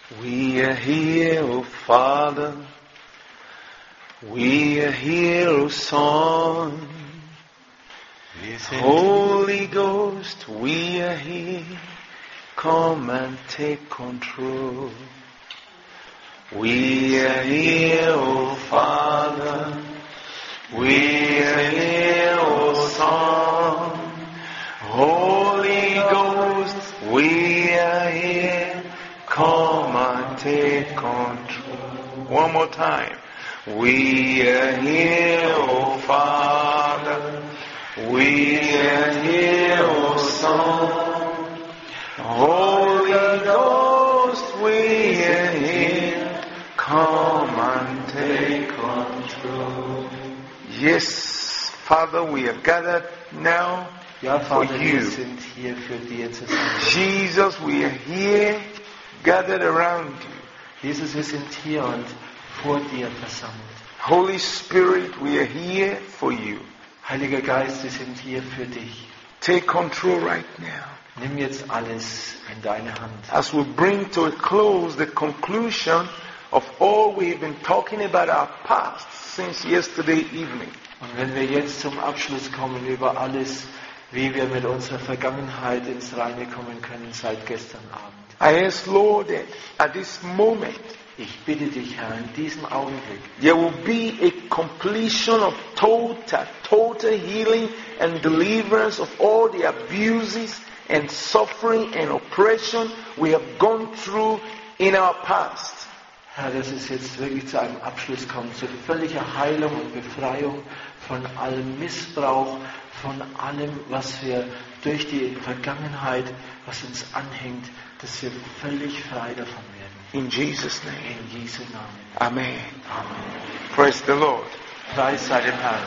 We are here, O Father. We are here, O Son. Holy Ghost, we are here. Come and take control. We are here, O Father. We are here, O Son. Holy Ghost, we are here. Come and take control. One more time. We are here, O Father. We are here, O Son. Holy Ghost, we are here. Come and take control. Yes, Father, we are gathered now Ja, for Vater, wir you. sind hier für dir zusammen. Jesus, we are here, gathered around you. Jesus, wir sind hier und vor dir versammelt. Holy Spirit, we are here for you. Heiliger Geist, wir sind hier für dich. Take control right now. Nimm jetzt alles in deine Hand. As we bring to a close the conclusion of all we've been talking about our past since yesterday evening. Und wenn wir jetzt zum Abschluss kommen über alles, wie wir mit unserer Vergangenheit ins Reine kommen können seit gestern Abend. I ask, Lord, that at this moment, Ich bitte dich, Herr, in diesem Augenblick, there will be a completion of total healing and deliverance of all the abuses and suffering and oppression we have gone through in our past. Herr, dass es jetzt wirklich zu einem Abschluss kommt, zu völliger Heilung und Befreiung von allem Missbrauch, von allem, was wir durch die Vergangenheit, was uns anhängt, dass wir völlig frei davon werden. In Jesus' name. In Jesu Namen. Amen. Amen. Praise the Lord. Preis sei dem Herrn.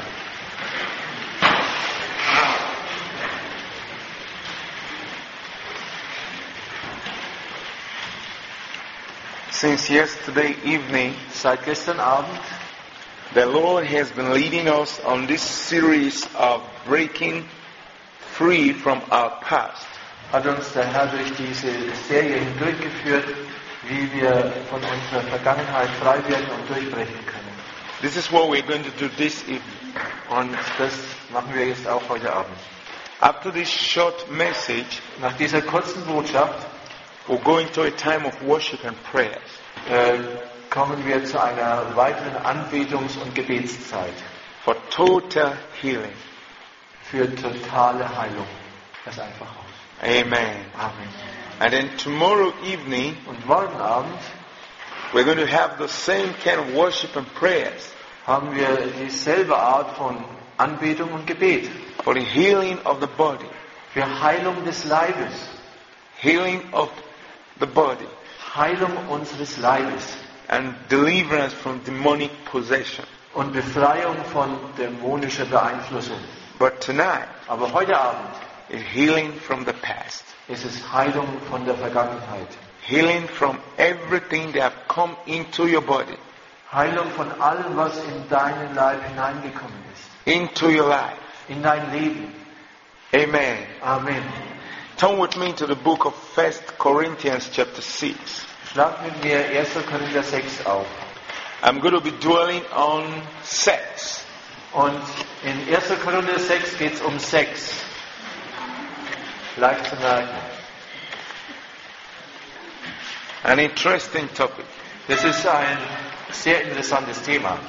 Since yesterday evening, Seit gestern Abend the Lord has been leading us on this series of breaking free from our past. hat uns der Herr durch diese Serie hindurchgeführt, wie wir von unserer Vergangenheit frei werden und durchbrechen können. This is what we're going to do this evening. Und das machen wir jetzt auch heute Abend. After this short message, Nach dieser kurzen Botschaft we'll go into a time of worship and prayers. kommen wir zu einer weiteren Anbetungs- und Gebetszeit For total healing. für totale Heilung. Das einfach aus. Amen. Amen. And then tomorrow evening, Und morgen Abend we're going to have the same kind of worship and prayers haben wir dieselbe Art von Anbetung und Gebet for the healing of the body. für Heilung des Leibes, Healing of the body Heilung unseres Leibes and deliverance from demonic possession. und Befreiung von dämonischer Beeinflussung. But tonight Aber heute Abend is healing from the past. ist es Heilung von der Vergangenheit. Healing from everything that have come into your body, Heilung von allem, was in deinen Leib hineingekommen ist. into your life. In dein Leben. Amen. Amen. Turn with me to the book of 1 Corinthians chapter 6. Schlag mit mir 1. Korinther 6 auf. I'm going to be dwelling on sex. Und in 1. Korinther 6 geht es um Sex. Leicht zu merken. An interesting topic. Das ist ein sehr interessantes Thema.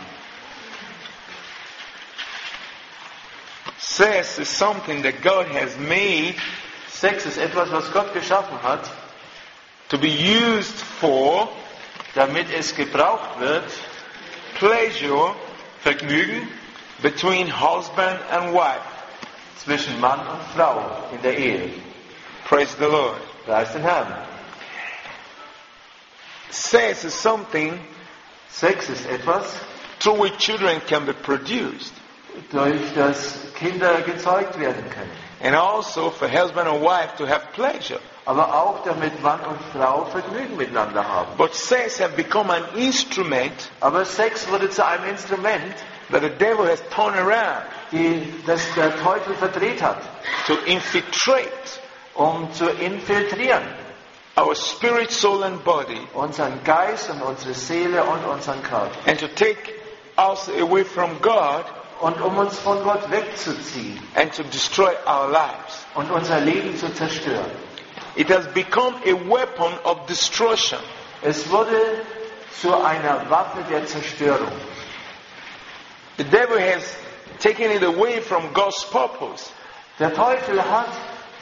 Sex is something that God has made Sex ist etwas, was Gott geschaffen hat, to be used for damit es gebraucht wird, pleasure Vergnügen between husband and wife. zwischen Mann und Frau in der Ehe. Praise the Lord. Preis den Herrn. Sex is something Sex ist etwas, through which children can be produced, durch das Kinder gezeugt werden können. and also for husband and wife to have pleasure. Aber auch damit Mann und Frau Vergnügen miteinander haben. But sex has become an instrument Aber Sex wurde zu einem Instrument, that the devil has turned around das der Teufel verdreht hat, to infiltrate um zu infiltrieren our spirit, soul and body, unseren Geist und unsere Seele und unseren Körper. and to take us away from God Und um uns von Gott wegzuziehen and to destroy our lives. und unser Leben zu zerstören. It has become a weapon of destruction. Es wurde zu einer Waffe der Zerstörung. The devil has taken it away from God's purpose. Der Teufel hat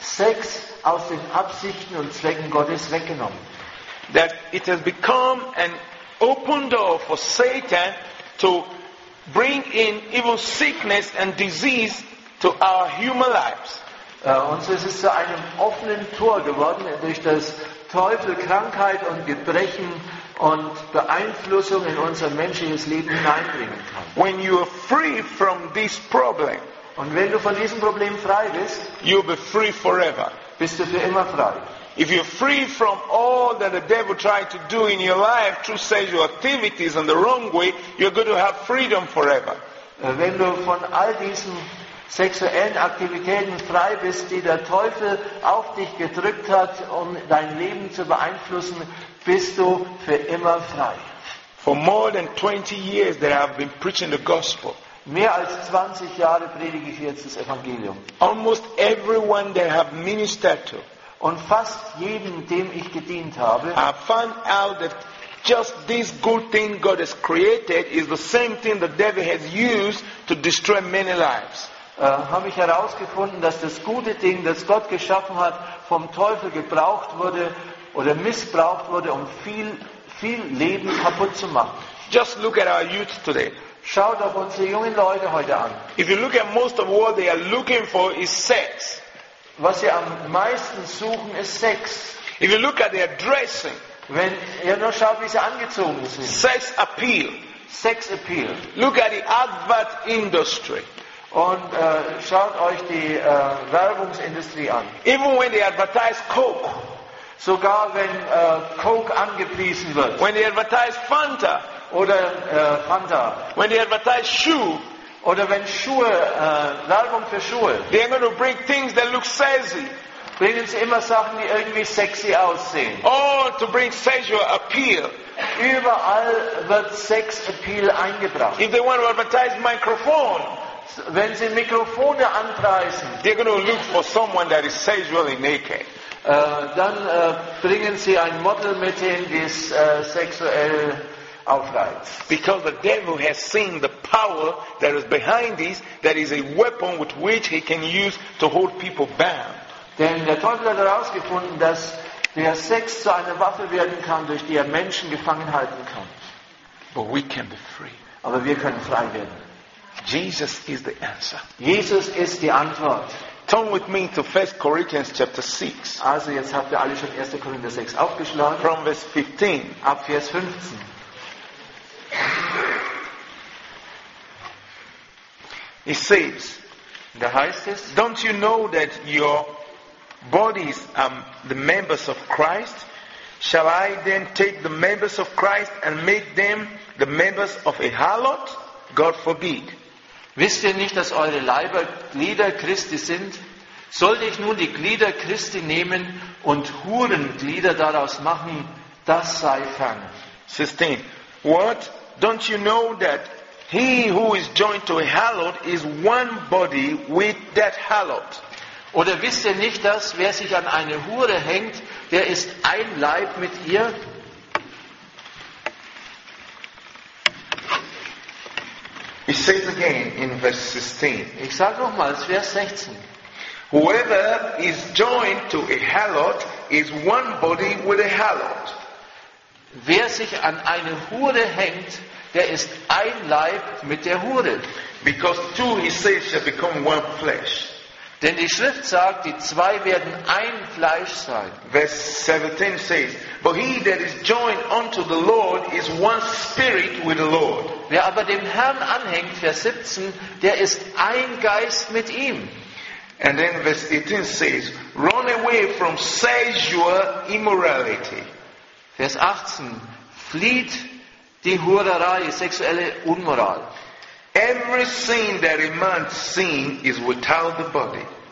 Sex aus den Absichten und Zwecken Gottes weggenommen. That it has become an open door for Satan to bring in even sickness and disease to our human lives. Und so ist es zu einem offenen Tor geworden, durch das Teufel Krankheit und Gebrechen und Beeinflussung in unser menschliches Leben hineinbringen kann. When you are free from this problem, Und wenn du von diesem Problem frei bist, you'll be free forever. bist du für immer frei. If you're free from all that the devil tried to do in your life through sexual activities in the wrong way, you're going to have freedom forever. Wenn du von all diesen sexuellen Aktivitäten frei bist, die der Teufel auf dich gedrückt hat, um dein Leben zu beeinflussen, bist du für immer frei. For more than 20 years that I've been preaching the gospel, Mehr als 20 Jahre predige ich jetzt das Evangelium. almost everyone that I've ministered to, Und fast jedem, dem ich gedient habe, I found out that just this good thing God has created is the same thing the devil has used to destroy many lives. habe ich herausgefunden, dass das gute Ding, das Gott geschaffen hat, vom Teufel gebraucht wurde oder missbraucht wurde, um viel Leben kaputt zu machen. Just look at our youth today. Schaut auf unsere jungen Leute heute an. If you look at most of what they are looking for is sex. Was sie am meisten suchen, ist Sex. If you look at their dressing, Wenn ihr nur schaut, wie sie angezogen sind. sex appeal. Sex Appeal. Look at the advert industry. Und schaut euch die Werbungsindustrie an. Even when they advertise Coke, Sogar wenn Coke angepriesen wird. when they advertise Fanta, Oder Fanta. when they advertise shoe, Oder wenn Schuhe, Werbung für Schuhe. they're going to bring things that look sexy. Bringen sie immer Sachen, die irgendwie sexy aussehen. All to bring sexual appeal. Überall wird Sex Appeal eingebracht. If they want to advertise microphone, Wenn sie Mikrofone anpreisen, they're going to look for someone that is sexually naked. dann bringen sie ein Model mit hin, das sexuell aufreizt. Because the devil has seen the power that is behind this, that is a weapon with which he can use to hold people bound. Denn der Teufel hat herausgefunden, dass der Sex zu einer Waffe werden kann, durch die er Menschen gefangen halten kann. But we can be free. Aber wir können frei werden. Jesus is the answer. Jesus ist die Antwort. Turn with me to 1 Corinthians chapter 6, Also jetzt habt ihr alle schon 1. Korinther 6 aufgeschlagen. from verse 15. Ab Vers 15. It says, Da heißt es, don't you know that your bodies are the members of Christ? Shall I then take the members of Christ and make them the members of a harlot? God forbid. wisst ihr nicht, dass eure Leiber Glieder Christi sind? Sollte ich nun die Glieder Christi nehmen und Hurenglieder daraus machen? Das sei fern. 16. What? Don't you know that he who is joined to a harlot is one body with that harlot? Oder wisst ihr nicht, dass wer sich an eine Hure hängt, der ist ein Leib mit ihr? It says again in verse 16. Ich sage nochmals, Vers 16. Whoever is joined to a harlot is one body with a harlot. Wer sich an eine Hure hängt, der ist ein Leib mit der Hure. Because two, he says, shall become one flesh. Denn die Schrift sagt, die zwei werden ein Fleisch sein. Verse 17 says, but he that is joined unto the Lord is one spirit with the Lord. Wer aber dem Herrn anhängt, Vers 17, der ist ein Geist mit ihm. And then verse 18 says, run away from sexual immorality. Vers 18, flieht die Hurerei, sexuelle Unmoral. Every sin that a man sin is without the body.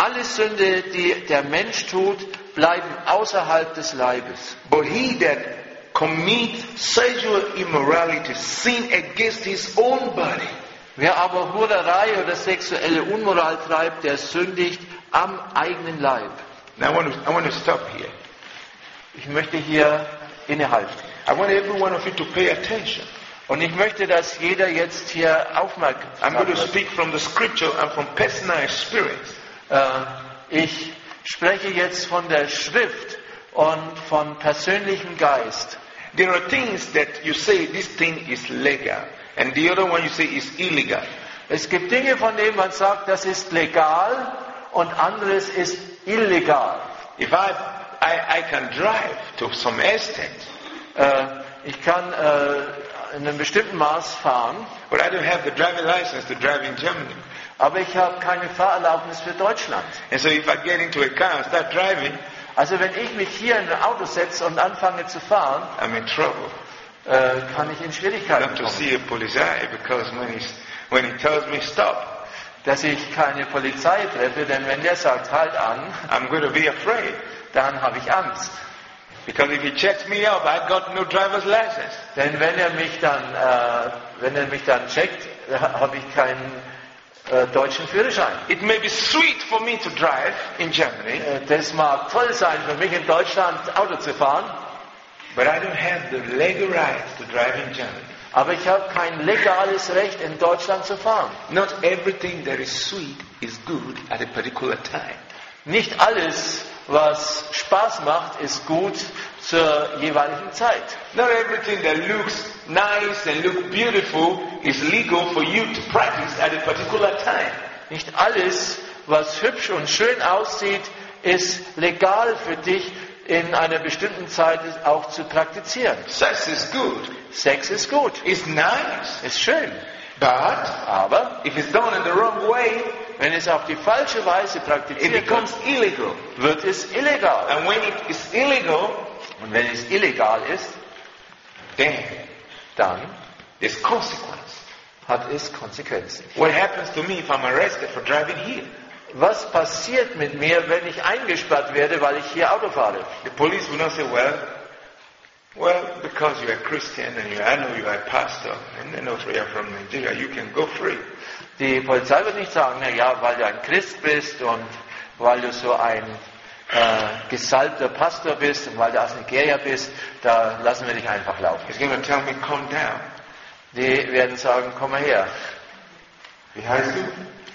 alle Sünde, die der Mensch tut, bleiben außerhalb des Leibes. But he that commits sexual immorality sin against his own body. Wer aber Hurerei oder sexuelle Unmoral treibt, der sündigt am eigenen Leib. Now I want to stop here. Ich möchte hier innehalten. I want every one of you to pay attention. Und ich möchte, dass jeder jetzt hier aufmerksam I'm going to wird. speak from the scripture and from personal experience. Ich spreche jetzt von der Schrift und von persönlichem Geist. There are things that you say this thing is legal, and the other one you say is illegal. Es gibt Dinge, von denen man sagt, das ist legal und anderes ist illegal. If I can drive to some extent, Ich kann in einem bestimmten Maß fahren, but I don't have the driving license to drive in Germany. aber ich habe keine Fahrerlaubnis für Deutschland. And so if I get into a car and start driving, Also wenn ich mich hier in ein Auto setze und anfange zu fahren, I'm in trouble. kann ich in I Schwierigkeiten have to kommen. see a polizei because when he tells me stop, Dass ich keine Polizei treffe, denn wenn der sagt, halt an, I'm going to be afraid. dann habe ich Angst. Because if he checks me up, I got no driver's license. Denn wenn er mich dann checkt, habe ich keinen deutschen Führerschein. It may be sweet for me to drive in Germany, Das mag toll sein für mich in Deutschland Auto zu fahren, but I don't have the legal right to drive in Germany. aber ich habe kein legales Recht in Deutschland zu fahren. Not everything that is sweet is good at a particular time. Nicht alles, was Spaß macht, ist gut zur jeweiligen Zeit. Not everything that looks nice and looks beautiful is legal for you to practice at a particular time. Nicht alles, was hübsch und schön aussieht, ist legal für dich in einer bestimmten Zeit auch zu praktizieren. Sex is good. Sex ist gut, It's nice. ist schön, But aber if it's done in the wrong way, wenn es auf die falsche Weise it praktiziert becomes illegal. wird es illegal. And when it is illegal, Und wenn es illegal ist, then dann there's consequence. hat es Konsequenzen. What happens to me if I'm arrested for driving here? Was passiert mit mir, wenn ich eingesperrt werde, weil ich hier Auto fahre? The police will not say, well, because you are Christian and I know you are a pastor, and I know you are from Nigeria, you can go free. Die Polizei wird nicht sagen, na ja, weil du ein Christ bist und weil du so ein gesalbter Pastor bist und weil du aus Nigeria bist, da lassen wir dich einfach laufen. He's going to tell me, calm down. Die werden sagen, komm mal her. Wie heißt du?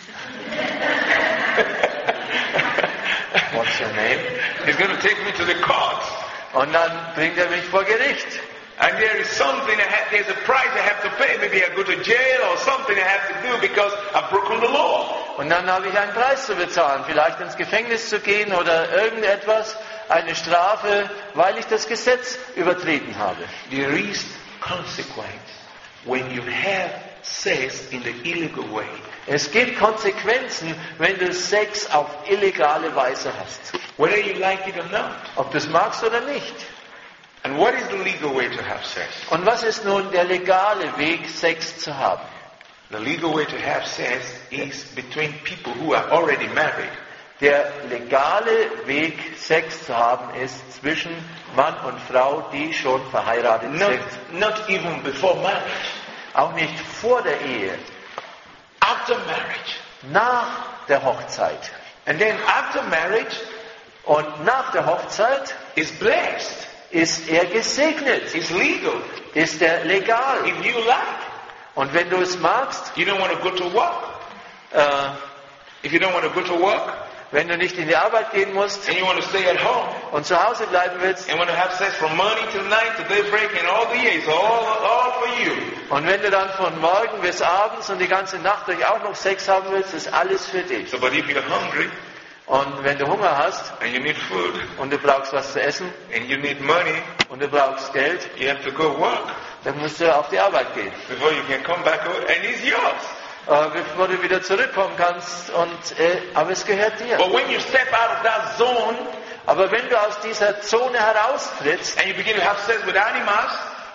What's your name? He's going to take me to the court. Und dann bringt er mich vor Gericht. And there is something, there's a price I have to pay. Maybe I go to jail or something I have to do because I've broken the law. Und dann habe ich einen Preis zu bezahlen, vielleicht ins Gefängnis zu gehen oder irgendetwas, eine Strafe, weil ich das Gesetz übertreten habe. There is consequence when you have sex in the illegal way. Es gibt Konsequenzen, wenn du Sex auf illegale Weise hast. Whether you like it or not. Ob du es magst oder nicht. And what is the legal way to have sex? Und was ist nun der legale Weg, Sex zu haben? The legal way to have sex is between people who are already married. Der legale Weg, Sex zu haben, ist zwischen Mann und Frau, die schon verheiratet sind. Not even before marriage. Auch nicht vor der Ehe. After marriage. Nach der Hochzeit. And then after marriage Und nach der Hochzeit is blessed. ist er gesegnet. It's legal. Ist er legal. If you like. Und wenn du es magst, You don't want to go to work. If you don't want to go to work wenn du nicht in die Arbeit gehen musst and you want to stay at home und zu Hause bleiben willst, and want to have sex from morning till night till daybreak and all the years, all for you. und wenn du dann von morgen bis abends und die ganze Nacht durch auch noch Sex haben willst, ist alles für dich. So, but if you're hungry Und wenn du Hunger hast and you need food und du brauchst was zu essen and you need money, und du brauchst Geld, you have to go work dann musst du auf die Arbeit gehen, before you can come back home and it's yours. bevor du wieder zurückkommen kannst. Aber es gehört dir. But when you step out of that zone Aber wenn du aus dieser Zone heraustrittst and you begin to have sex with animals,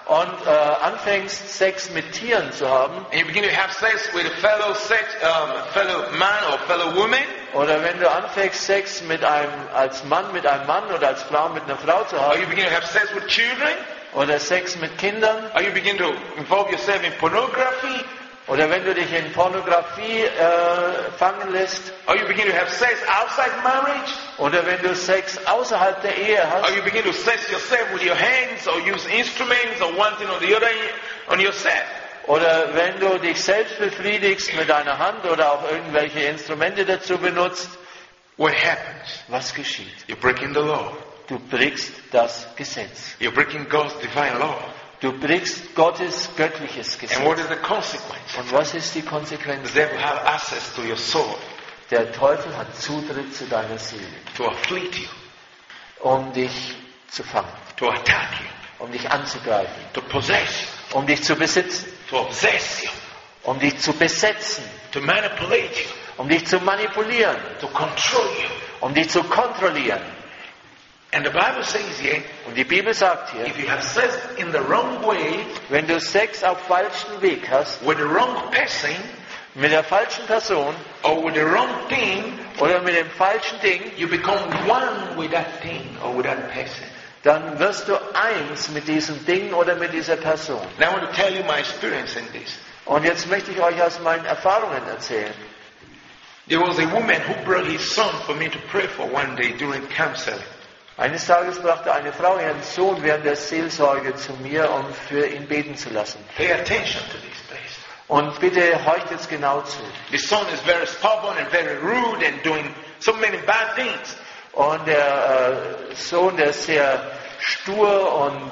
und anfängst, Sex mit Tieren zu haben, and you begin to have sex with a fellow man or fellow woman, oder wenn du anfängst, Sex als Mann mit einem Mann oder als Frau mit einer Frau zu or haben, you begin to have sex with children, oder Sex mit Kindern, or you begin to involve yourself in pornography, oder wenn du dich in Pornografie fangen lässt, or you begin to have sex outside marriage, oder wenn du Sex außerhalb der Ehe or hast, you begin to sex yourself with your hands or use instruments or one thing or the other on yourself. oder wenn du dich selbst befriedigst mit deiner Hand oder auch irgendwelche Instrumente dazu benutzt, What happens? was geschieht? You're breaking the law. Du brichst das Gesetz. You're breaking God's divine law. Du brichst Gottes göttliches Gesetz. And what is the consequence? Und was ist die The Konsequenz? devil has access to your soul Der Teufel hat Zutritt zu deiner Seele, to afflict you, um dich zu fangen, to attack you, um dich anzugreifen, to possess you, um dich zu besitzen, to obsess you, um dich zu besetzen, to manipulate you, um dich zu manipulieren, to control you. um dich zu kontrollieren. And the Bible says here, Und die Bibel sagt hier, if you have sex in the wrong way, wenn du Sex auf falschem Weg hast, with the wrong person, mit der falschen Person or with the wrong thing, oder mit dem falschen Ding, you become one with that thing or with that person. dann wirst du eins mit diesem Ding oder mit dieser Person. Now I want to tell you my experience in this. Und jetzt möchte ich euch aus meinen Erfahrungen erzählen. There was a woman who brought his son for me to pray for one day during counseling. Eines Tages brachte eine Frau ihren Sohn während der Seelsorge zu mir, um für ihn beten zu lassen. Pay attention to this, please. Und bitte horcht jetzt genau zu. The son is very stubborn and very rude and doing so many bad things. Und der Sohn, der ist sehr stur und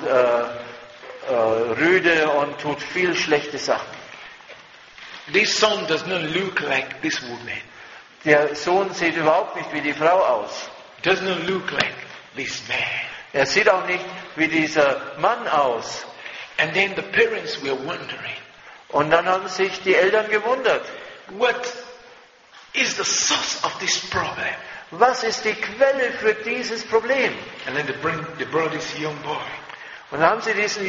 rüde und tut viel schlechte Sachen. This son does not look like this woman. Der Sohn sieht überhaupt nicht wie die Frau aus. Does not look like this man. Er sieht auch nicht wie dieser Mann aus. And then the parents were wondering, Und dann haben sich die Eltern gewundert. what is the source of this problem? Was ist die Quelle für dieses Problem? And then they brought this young boy. Und dann haben sie diesen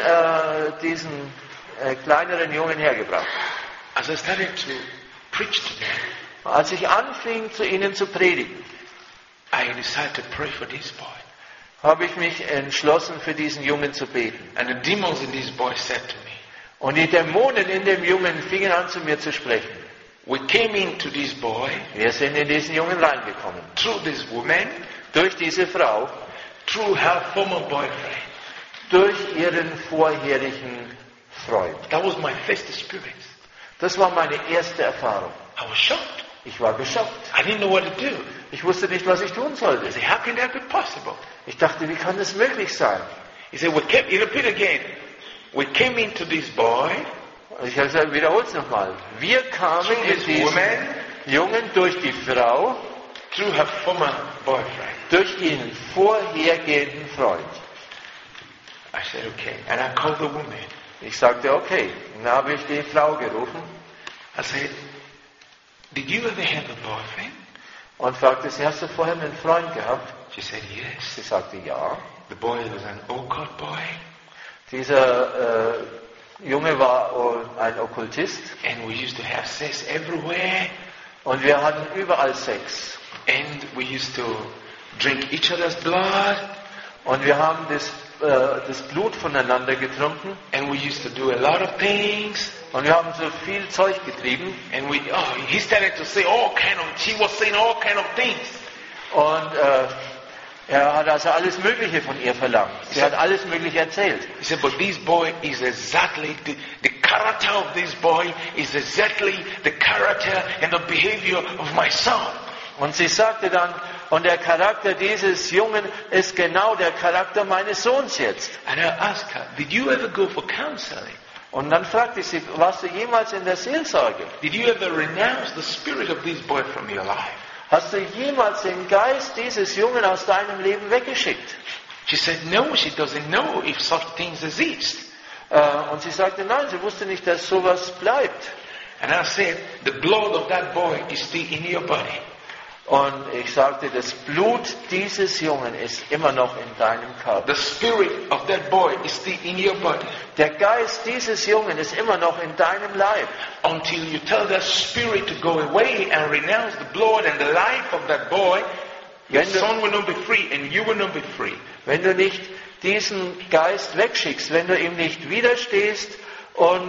kleineren Jungen hergebracht. As I started to preach to them, Als ich anfing, zu ihnen zu predigen, I decided to pray for this boy. habe ich mich entschlossen, für diesen Jungen zu beten. And the demons in this boy said to me, Und die Dämonen in dem Jungen fingen an, zu mir zu sprechen. we came into this boy Wir sind in diesen Jungen reingekommen. through this woman, Durch diese Frau, through her former boyfriend. durch ihren vorherigen Freund. That was my first experience. Das war meine erste Erfahrung. I was shocked. Ich war geschockt. I didn't know what to do. Ich wusste nicht, was ich tun I sollte. said, how can that be possible? Ich dachte, wie kann das möglich sein? He said, he repeat again. We came into this boy Ich habe gesagt, wiederhole es nochmal. Wir kamen through in this diesen woman, Jungen durch die Frau, through her former boyfriend. durch ihren vorhergehenden Freund. I said, okay. And I called the woman. Ich sagte, okay. Dann habe ich die Frau gerufen I said, did you ever have a boyfriend? und fragte sie, hast du vorher einen Freund gehabt? She said, yes. Sie sagte, ja. The boy was an occult boy. Dieser Junge war ein Okkultist And we used to have sex everywhere. und wir hatten überall Sex. And we used to drink each other's blood. Und wir haben das Blut voneinander getrunken And we used to do a lot of things. und wir haben so viel Zeug getrieben. And he started to say she was saying all kind of things. Und er hat also alles Mögliche von ihr verlangt. Sie hat alles Mögliche erzählt. He said, but this boy is exactly, the character of this boy is exactly the character and the behavior of my son. Und sie sagte dann, und der Charakter dieses Jungen ist genau der Charakter meines Sohns jetzt. And I asked her, did you ever go for counseling? Und dann fragte ich sie, warst du jemals in der Seelsorge? Did you ever renounce the spirit of this boy from your life? Hast du jemals den Geist dieses Jungen aus deinem Leben weggeschickt? She said, no, she doesn't know if such things exist. Und sie sagte, nein, sie wusste nicht, dass sowas bleibt. And I said, the blood of that boy is still in your body. Und ich sagte, das Blut dieses Jungen ist immer noch in deinem Körper. The spirit of that boy is still in your body. Der Geist dieses Jungen ist immer noch in deinem Leib. Until you tell that spirit to go away and renounce the blood and the life of that boy, your son will not be free and you will not be free. Wenn du nicht diesen Geist wegschickst, wenn du ihm nicht widerstehst und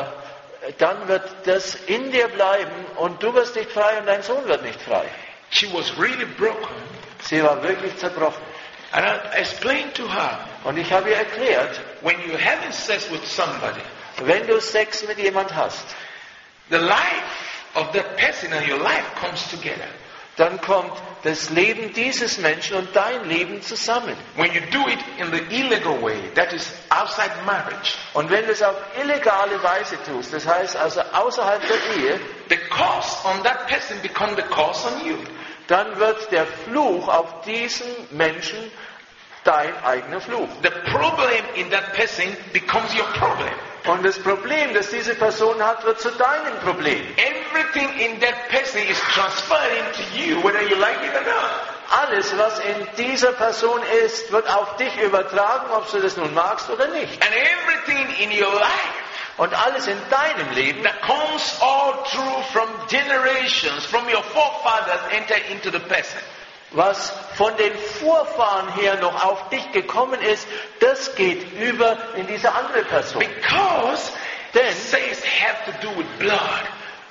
dann wird das in dir bleiben und du wirst nicht frei und dein Sohn wird nicht frei. She was really broken. Sie war wirklich zerbrochen. And I explained to her, Und ich habe ihr erklärt, when you're having sex with somebody, wenn du Sex mit jemand hast, the life of that person and your life comes together. dann kommt das Leben dieses Menschen und dein Leben zusammen. When you do it in the illegal way, that is outside marriage, Und wenn du es auf illegale Weise tust, das heißt also außerhalb der Ehe, the curse on that person becomes the curse on you. dann wird der Fluch auf diesen Menschen dein eigener Fluch. The problem in that person becomes your problem. Und das Problem, das diese Person hat, wird zu deinem Problem. Everything in that person is transferred into you, whether you like it or not. Alles, was in dieser Person ist, wird auf dich übertragen, ob du das nun magst oder nicht. And everything in your life Und alles in deinem Leben, that comes all through from generations, from your forefathers, enter into the person. was von den Vorfahren her noch auf dich gekommen ist, das geht über in diese andere Person. Because Denn sex have to do with blood.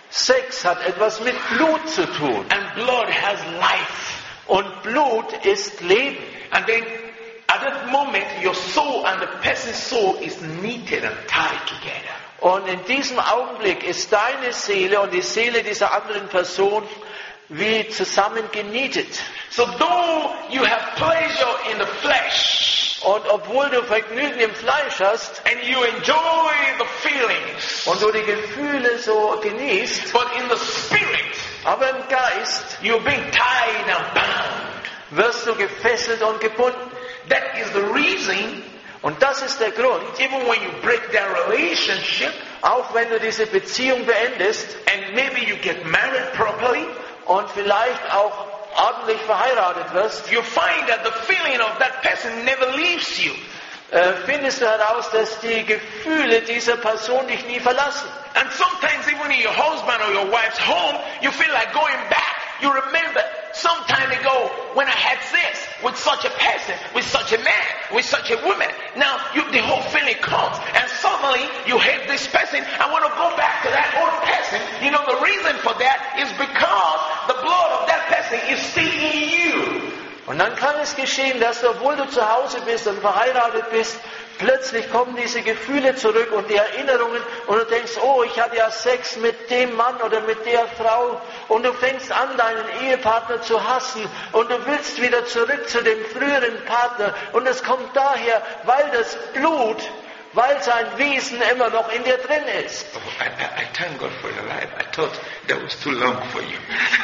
Sex hat etwas mit Blut zu tun. And blood has life. Und Blut ist Leben. And then at that moment, your soul and the person's soul is knitted and tied together. Und in diesem Augenblick ist deine Seele und die Seele dieser anderen Person wie zusammen genietet. So though you have pleasure in the flesh, Und obwohl du Vergnügen im Fleisch hast and you enjoy the feelings, und du die Gefühle so genießt, but in the spirit, aber im Geist you're being tied and bound. wirst du gefesselt und gebunden. That is the reason, Und das ist der Grund, even when you break that relationship, auch wenn du diese Beziehung beendest and maybe you get married properly, und vielleicht auch ordentlich verheiratet wirst, you find that the feeling of that person never leaves you. findest du heraus, dass die Gefühle dieser Person dich nie verlassen. And sometimes even in your husband or your wife's home, you feel like going back. You remember some time ago when I had sex with such a person, with such a man, with such a woman. Now the whole feeling comes and suddenly you hate this person. I want to go back to that old person. You know the reason for that is because the blood of that person is still in you. Und dann kann es geschehen, dass du, obwohl du zu Hause bist und verheiratet bist, plötzlich kommen diese Gefühle zurück und die Erinnerungen und du denkst, oh, ich hatte ja Sex mit dem Mann oder mit der Frau und du fängst an, deinen Ehepartner zu hassen und du willst wieder zurück zu dem früheren Partner und es kommt daher, weil das Blut, weil sein Wesen immer noch in dir drin ist. Oh, I thank God for your life. I thought that was too long for you.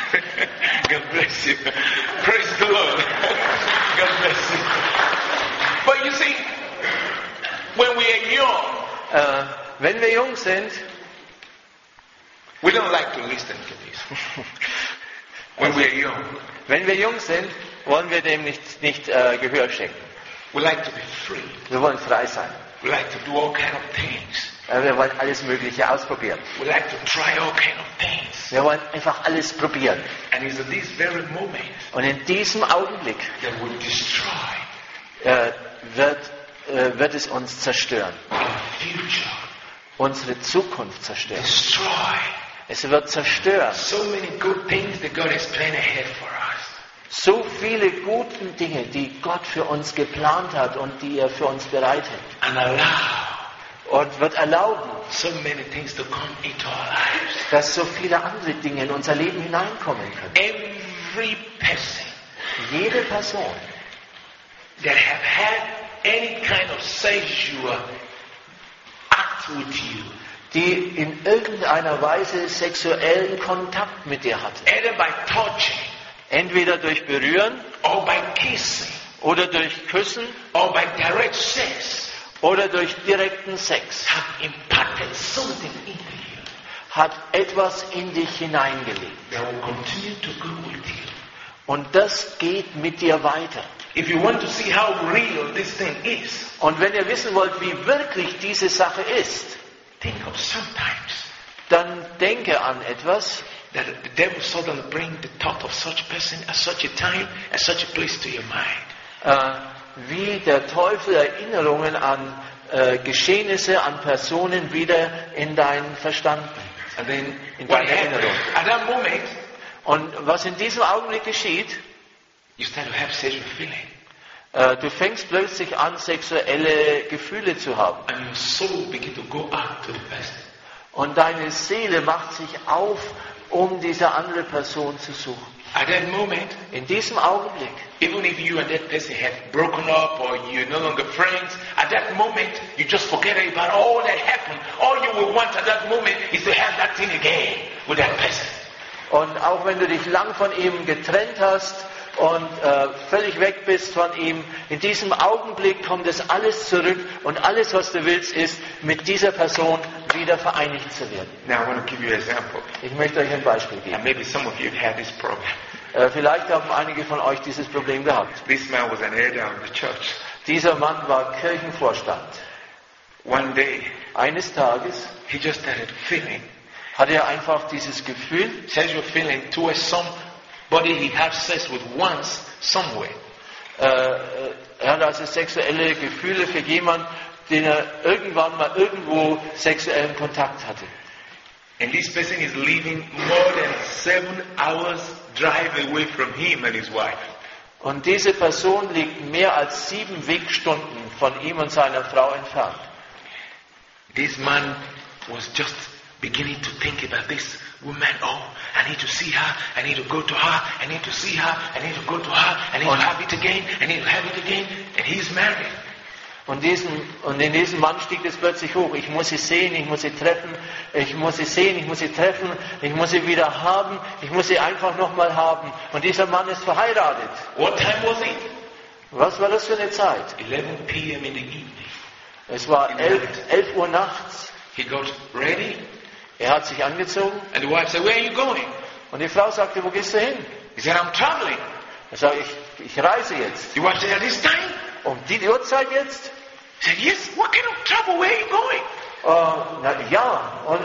God bless you. Praise the Lord. God bless you. But you see, when we are young, Wenn wir jung sind, we don't like to listen to this. When we are young, wenn wir jung sind, wollen wir dem nicht Gehör schenken. we like to be free. Wir wollen frei sein. We like to do all kind of things. Wir wollen alles Mögliche ausprobieren. We like to try all kind of things. Wir wollen einfach alles probieren. And it's at this very moment Und in diesem Augenblick that will destroy wird es uns zerstören. our future. Unsere Zukunft zerstören. Destroy Es wird zerstören. so many good things that God has planned ahead for us. So viele gute Dinge, die Gott für uns geplant hat und die er für uns bereitet. And allow Und wird erlauben, so many things to come into our lives. dass so viele andere Dinge in unser Leben hineinkommen können. Every person Jede Person, that have had any kind of sexual act with you, die in irgendeiner Weise sexuellen Kontakt mit dir hatte. either by touching, Entweder durch Berühren or by kissing, oder durch Küssen or by direct sex, oder durch direkten Sex, have imparted something into you hat etwas in dich hineingelegt, that will continue to go with you Und das geht mit dir weiter. If you want to see how real this thing is, Und wenn ihr wissen wollt, wie wirklich diese Sache ist, think of sometimes dann denke an etwas, that the devil suddenly bring the thought of such person at such a time, at such a place to your mind. Wie der Teufel Erinnerungen an Geschehnisse, an Personen wieder in deinen Verstand bringt. And then In what deine Erinnerung. happened? At that moment, Und was in diesem Augenblick geschieht, you start to have sexual feeling. du fängst plötzlich an, sexuelle Gefühle zu haben. And your soul begin to go out to the person. Und deine Seele macht sich auf, um diese andere Person zu suchen. At that moment, In diesem Augenblick, even if you and that person have broken up or you're no longer friends, at that moment, you just forget about all that happened. All you will want at that moment is to have that thing again with that person. und auch wenn du dich lang von ihm getrennt hast und völlig weg bist von ihm, in diesem Augenblick kommt es alles zurück und alles, was du willst, ist, mit dieser Person wieder vereinigt zu werden. Now I want to give you an example. Ich möchte euch ein Beispiel geben. And maybe some of you have had this problem. Vielleicht haben einige von euch dieses Problem gehabt. This man was an elder of the church. Dieser Mann war Kirchenvorstand. One day, Eines Tages he just started feeling hatte er einfach dieses Gefühl, sexual feeling towards somebody he had sex with once somewhere. er hatte also sexuelle Gefühle für jemanden, den er irgendwann mal irgendwo sexuellen Kontakt hatte. And this person is living more than 7 hours drive away from him and his wife. Und diese Person liegt mehr als 7 Wegstunden von ihm und seiner Frau entfernt. This man was just beginning to think about this woman. Oh, I need to see her. I need to go to her. I need to see her. I need to go to her. I need to have it again. I need to have it again. And he's married. Und in diesem Mann stieg es plötzlich hoch. Ich muss sie sehen, ich muss sie treffen, ich muss sie sehen, ich muss sie treffen, ich muss sie wieder haben, ich muss sie einfach nochmal haben. Und dieser Mann ist verheiratet. What time was it? Was war das für eine Zeit? 11 p.m. in the evening. Es war 11 Uhr nachts. He got ready. Er hat sich angezogen And the wife said, where are you going? und die Frau sagte, wo gehst du hin? He said, I'm traveling. Er sagte, ich reise jetzt. The wife said, at this time? Um die Uhrzeit jetzt? He said, yes. What kind of travel? Where are you going? Ja, und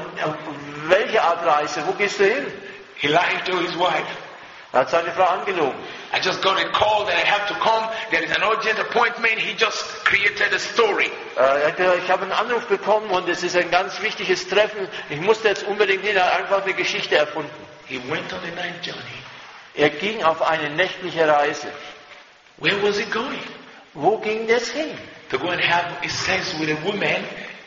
welche Art Reise? Wo gehst du hin? He lied to his wife. Er hat seine Frau angelogen. I just got a call that I have to come. There is an urgent appointment. He just created a story. Ich habe einen Anruf bekommen und es ist ein ganz wichtiges Treffen. Ich musste jetzt unbedingt hin. Er hat einfach eine Geschichte erfunden. He went on a night journey. Er ging auf eine nächtliche Reise. Where was he going? Wo ging das hin? To go and have sex with a woman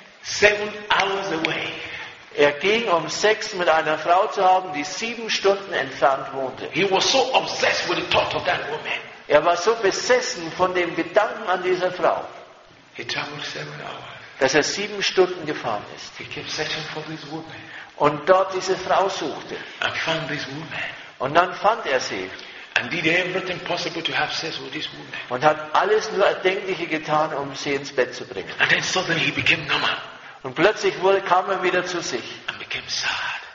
7 hours away. Er ging, um Sex mit einer Frau zu haben, die 7 Stunden entfernt wohnte. He was so obsessed with the thought of that woman. Er war so besessen von dem Gedanken an dieser Frau, He traveled 7 hours. dass er 7 Stunden gefahren ist. He kept searching for this woman Und dort diese Frau suchte. and found this woman Und dann fand er sie and did everything possible to have sex with this woman. und hat alles nur Erdenkliche getan, um sie ins Bett zu bringen. And then suddenly he became normal Und plötzlich kam er wieder zu sich and became sad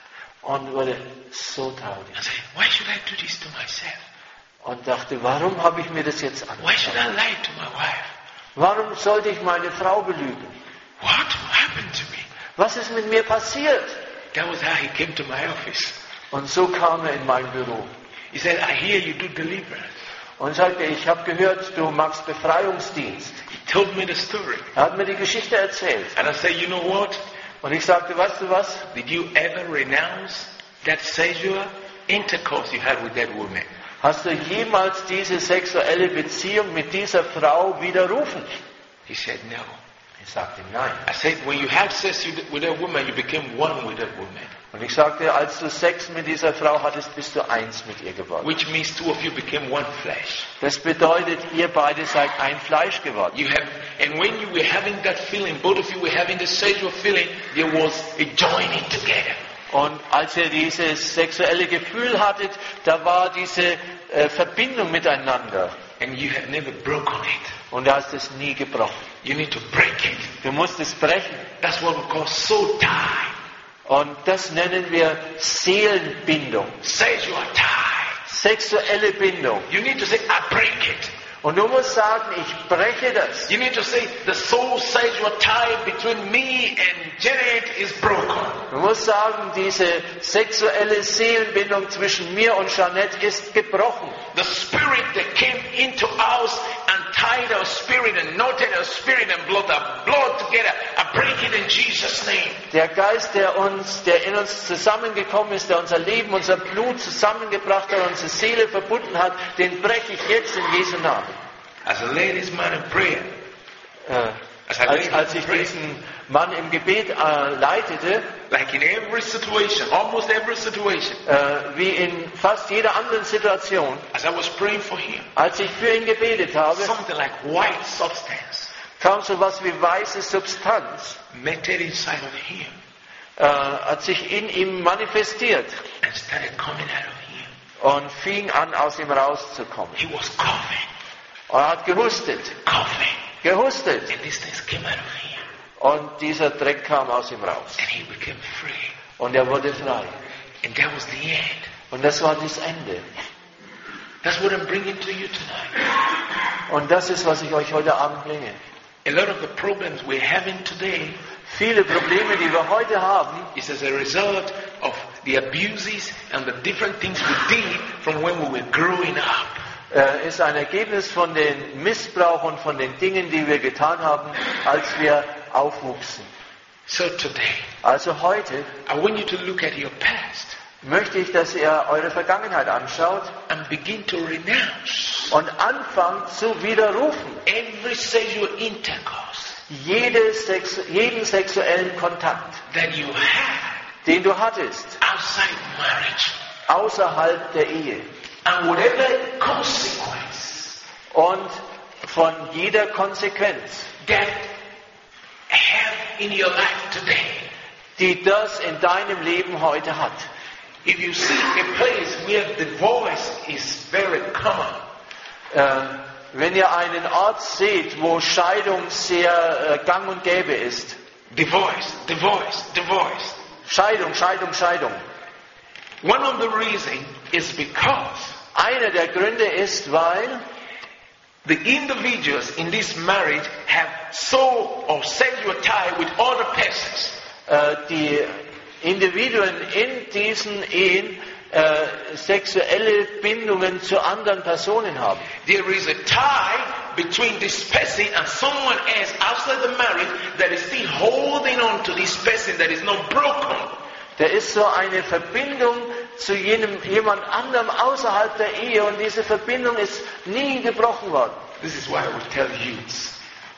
und wurde so traurig. and said, why should I do this to myself? Und dachte, warum habe ich mir das jetzt Why should angetan? I lie to my wife? Warum sollte ich meine Frau belügen? What happened to me? Was ist mit mir passiert? That was how he came to my office. Und so kam er in mein Büro He said, I hear you do deliverance. und sagte, ich habe gehört, du machst Befreiungsdienst. He told me the story. Er hat mir die Geschichte erzählt. And I said, you know what? Und ich sagte, weißt du was? Did you ever renounce that sexual intercourse you had with that woman? Hast du jemals diese sexuelle Beziehung mit dieser Frau widerrufen? He said, no. Ich sagte, nein. I said, when you had sex with that woman, you became one with that woman. Und ich sagte, als du Sex mit dieser Frau hattest, bist du eins mit ihr geworden. Which means 2 of you became one flesh. Das bedeutet, ihr beide seid ein Fleisch geworden. And when you were having that feeling, both of you were having the sexual feeling, there was a joining together. Und als ihr dieses sexuelle Gefühl hattet, da war diese Verbindung miteinander. And you have never broken it. Und du hast es nie gebrochen. You need to break it. Du musst es brechen. That's what we call soul tie. Und das nennen wir Seelenbindung. Sexual tie. Sexuelle Bindung. You need to say, I break it. Und du musst sagen, ich breche das. You need to say, the soul sexual tie between me and Janet is broken. Du musst sagen, diese sexuelle Seelenbindung zwischen mir und Jeanette ist gebrochen. The spirit that came into us and tied our spirit and knotted our spirit and blood together, I break it in Jesus' name. Der Geist, der in uns zusammengekommen ist, der unser Leben, unser Blut zusammengebracht hat, unsere Seele verbunden hat, den breche ich jetzt in Jesu Namen. As I lay this man in prayer, Als ich diesen Mann im Gebet leitete, like in every situation, almost every situation, wie in fast jeder anderen Situation, as I was praying for him, als ich für ihn gebetet habe, something like white substance kam so was wie weiße Substanz, melted inside of him hat sich in ihm manifestiert and started coming out of him. und fing an, aus ihm rauszukommen. He was coughing, Und er hat gehustet, gehustet. and these things came out of him, Und dieser Dreck kam aus ihm raus. and he became free. Und er wurde frei. And that was the end. Und das war das Ende. That's what I'm bringing to you tonight. Und das ist, was ich euch heute Abend bringe. A lot of the problems we're having today Viele Probleme, die wir heute haben, is as a result of the abuses and the different things we did from when we were growing up. ist ein Ergebnis von den Missbrauch und von den Dingen, die wir getan haben, als wir aufwuchsen. So today, Also heute I want you to look at your past möchte ich, dass ihr eure Vergangenheit anschaut and begin to renounce und anfangt zu widerrufen. every sexual intercourse Jeden sexuellen Kontakt, that you had den du hattest, outside marriage, außerhalb der Ehe. and whatever consequence Und von jeder Konsequenz, that have in your life today. die das in deinem Leben heute hat. If you see a place where divorce is very common, Wenn ihr einen Ort seht, wo Scheidung sehr gang und gäbe ist, divorce. Scheidung. One of the reasons is because Einer der Gründe ist, weil the individuals in this marriage have soul or sexual tie with other persons. die Individuen in diesen Ehen sexuelle Bindungen zu anderen Personen haben. There is a tie between this person and someone else outside the marriage that is still holding on to this person that is not broken. Da ist so eine Verbindung zu jemand anderem außerhalb der Ehe und diese Verbindung ist nie gebrochen worden. This is why we tell youths,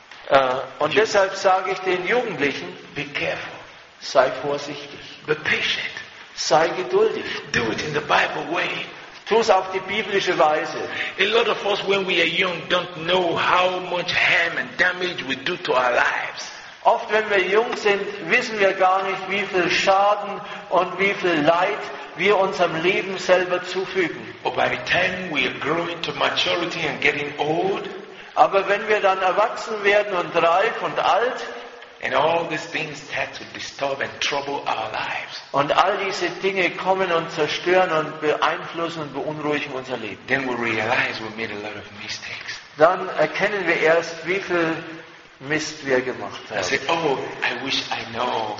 Und deshalb sage ich den Jugendlichen, be careful, sei vorsichtig, be patient, sei geduldig, do it in the Bible way. tu es auf die biblische Weise. A lot of us when we are young don't know how much harm and damage we do to our lives. Oft, wenn wir jung sind, wissen wir gar nicht, wie viel Schaden und wie viel Leid wir unserem Leben selber zufügen. But by the time we are growing to maturity and getting old, Aber wenn wir dann erwachsen werden und reif und alt and all these things start to disturb and trouble our lives, und all diese Dinge kommen und zerstören und beeinflussen und beunruhigen unser Leben, then we realize we made a lot of mistakes. dann erkennen wir erst, wie viel Mist wir gemacht I say, haben. oh, I wish I know.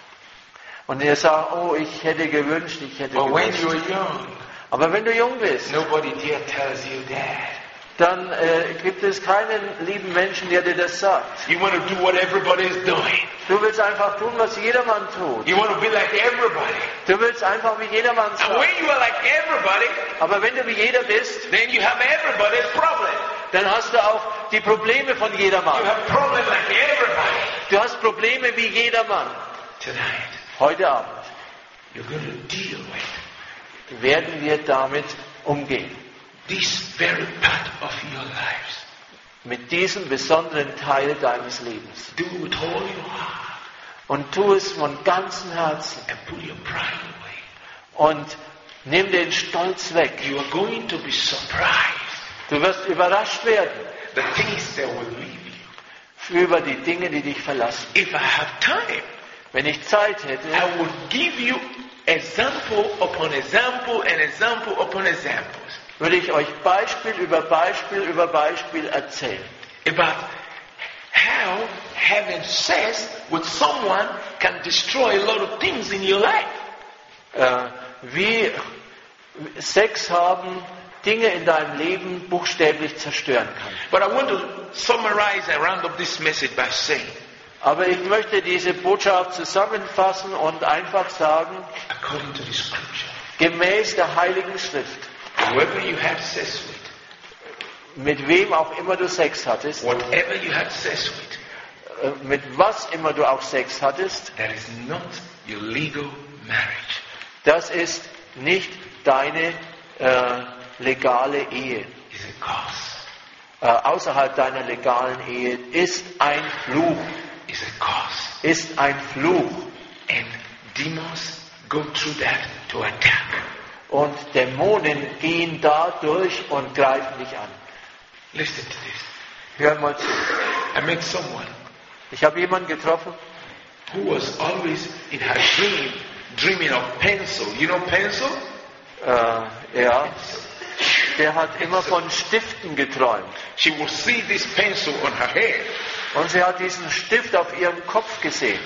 Und ihr sagt, oh, ich hätte gewünscht, ich hätte But when gewünscht. you are young, Aber wenn du jung bist, nobody there tells you that. dann gibt es keinen lieben Menschen, der dir das sagt. You want to do what everybody is doing. Du willst einfach tun, was jedermann tut. You want to be like everybody. Du willst einfach wie jedermann And sein. when you are like everybody, Aber wenn du wie jeder bist, then you have everybody's problem. dann hast du auch die Probleme von You jedermann. have problems like everybody. Du hast Probleme wie jedermann. Tonight, Heute Abend you're going to deal with werden wir damit umgehen. this very part of your lives. Mit diesem besonderen Teil deines Lebens. Do it with all your heart Und tu es von ganzem Herzen. and put your pride away. Und nimm den Stolz weg. You are going to be surprised Du wirst überrascht werden the things that will leave you. über die Dinge, die dich verlassen. If I have time, Wenn ich Zeit hätte, I will give you example upon example and example upon examples, würde ich euch Beispiel über Beispiel über Beispiel erzählen. about how having sex with someone can destroy a lot of things in your life. Wie Sex haben Dinge in deinem Leben buchstäblich zerstören kann. But I want to summarize and round up this message by saying, Aber ich möchte diese Botschaft zusammenfassen und einfach sagen, according to the scripture, gemäß der Heiligen Schrift, whoever you have sex with, mit wem auch immer du Sex hattest, whatever you have sex with, mit was immer du auch Sex hattest, that is not your legal marriage. das ist nicht deine legale Ehe. It's a curse. Außerhalb deiner legalen Ehe ist ein Fluch. It's a curse. Ist ein Fluch. And demons go through that to attack. Und Dämonen gehen da durch und greifen dich an. Listen to this. Hör mal zu. I met someone Ich habe jemanden getroffen, who was always in her dream dreaming of pencil. You know pencil? ja, der hat immer von Stiften geträumt. She would see this pencil on her head. Und sie hat diesen Stift auf ihrem Kopf gesehen.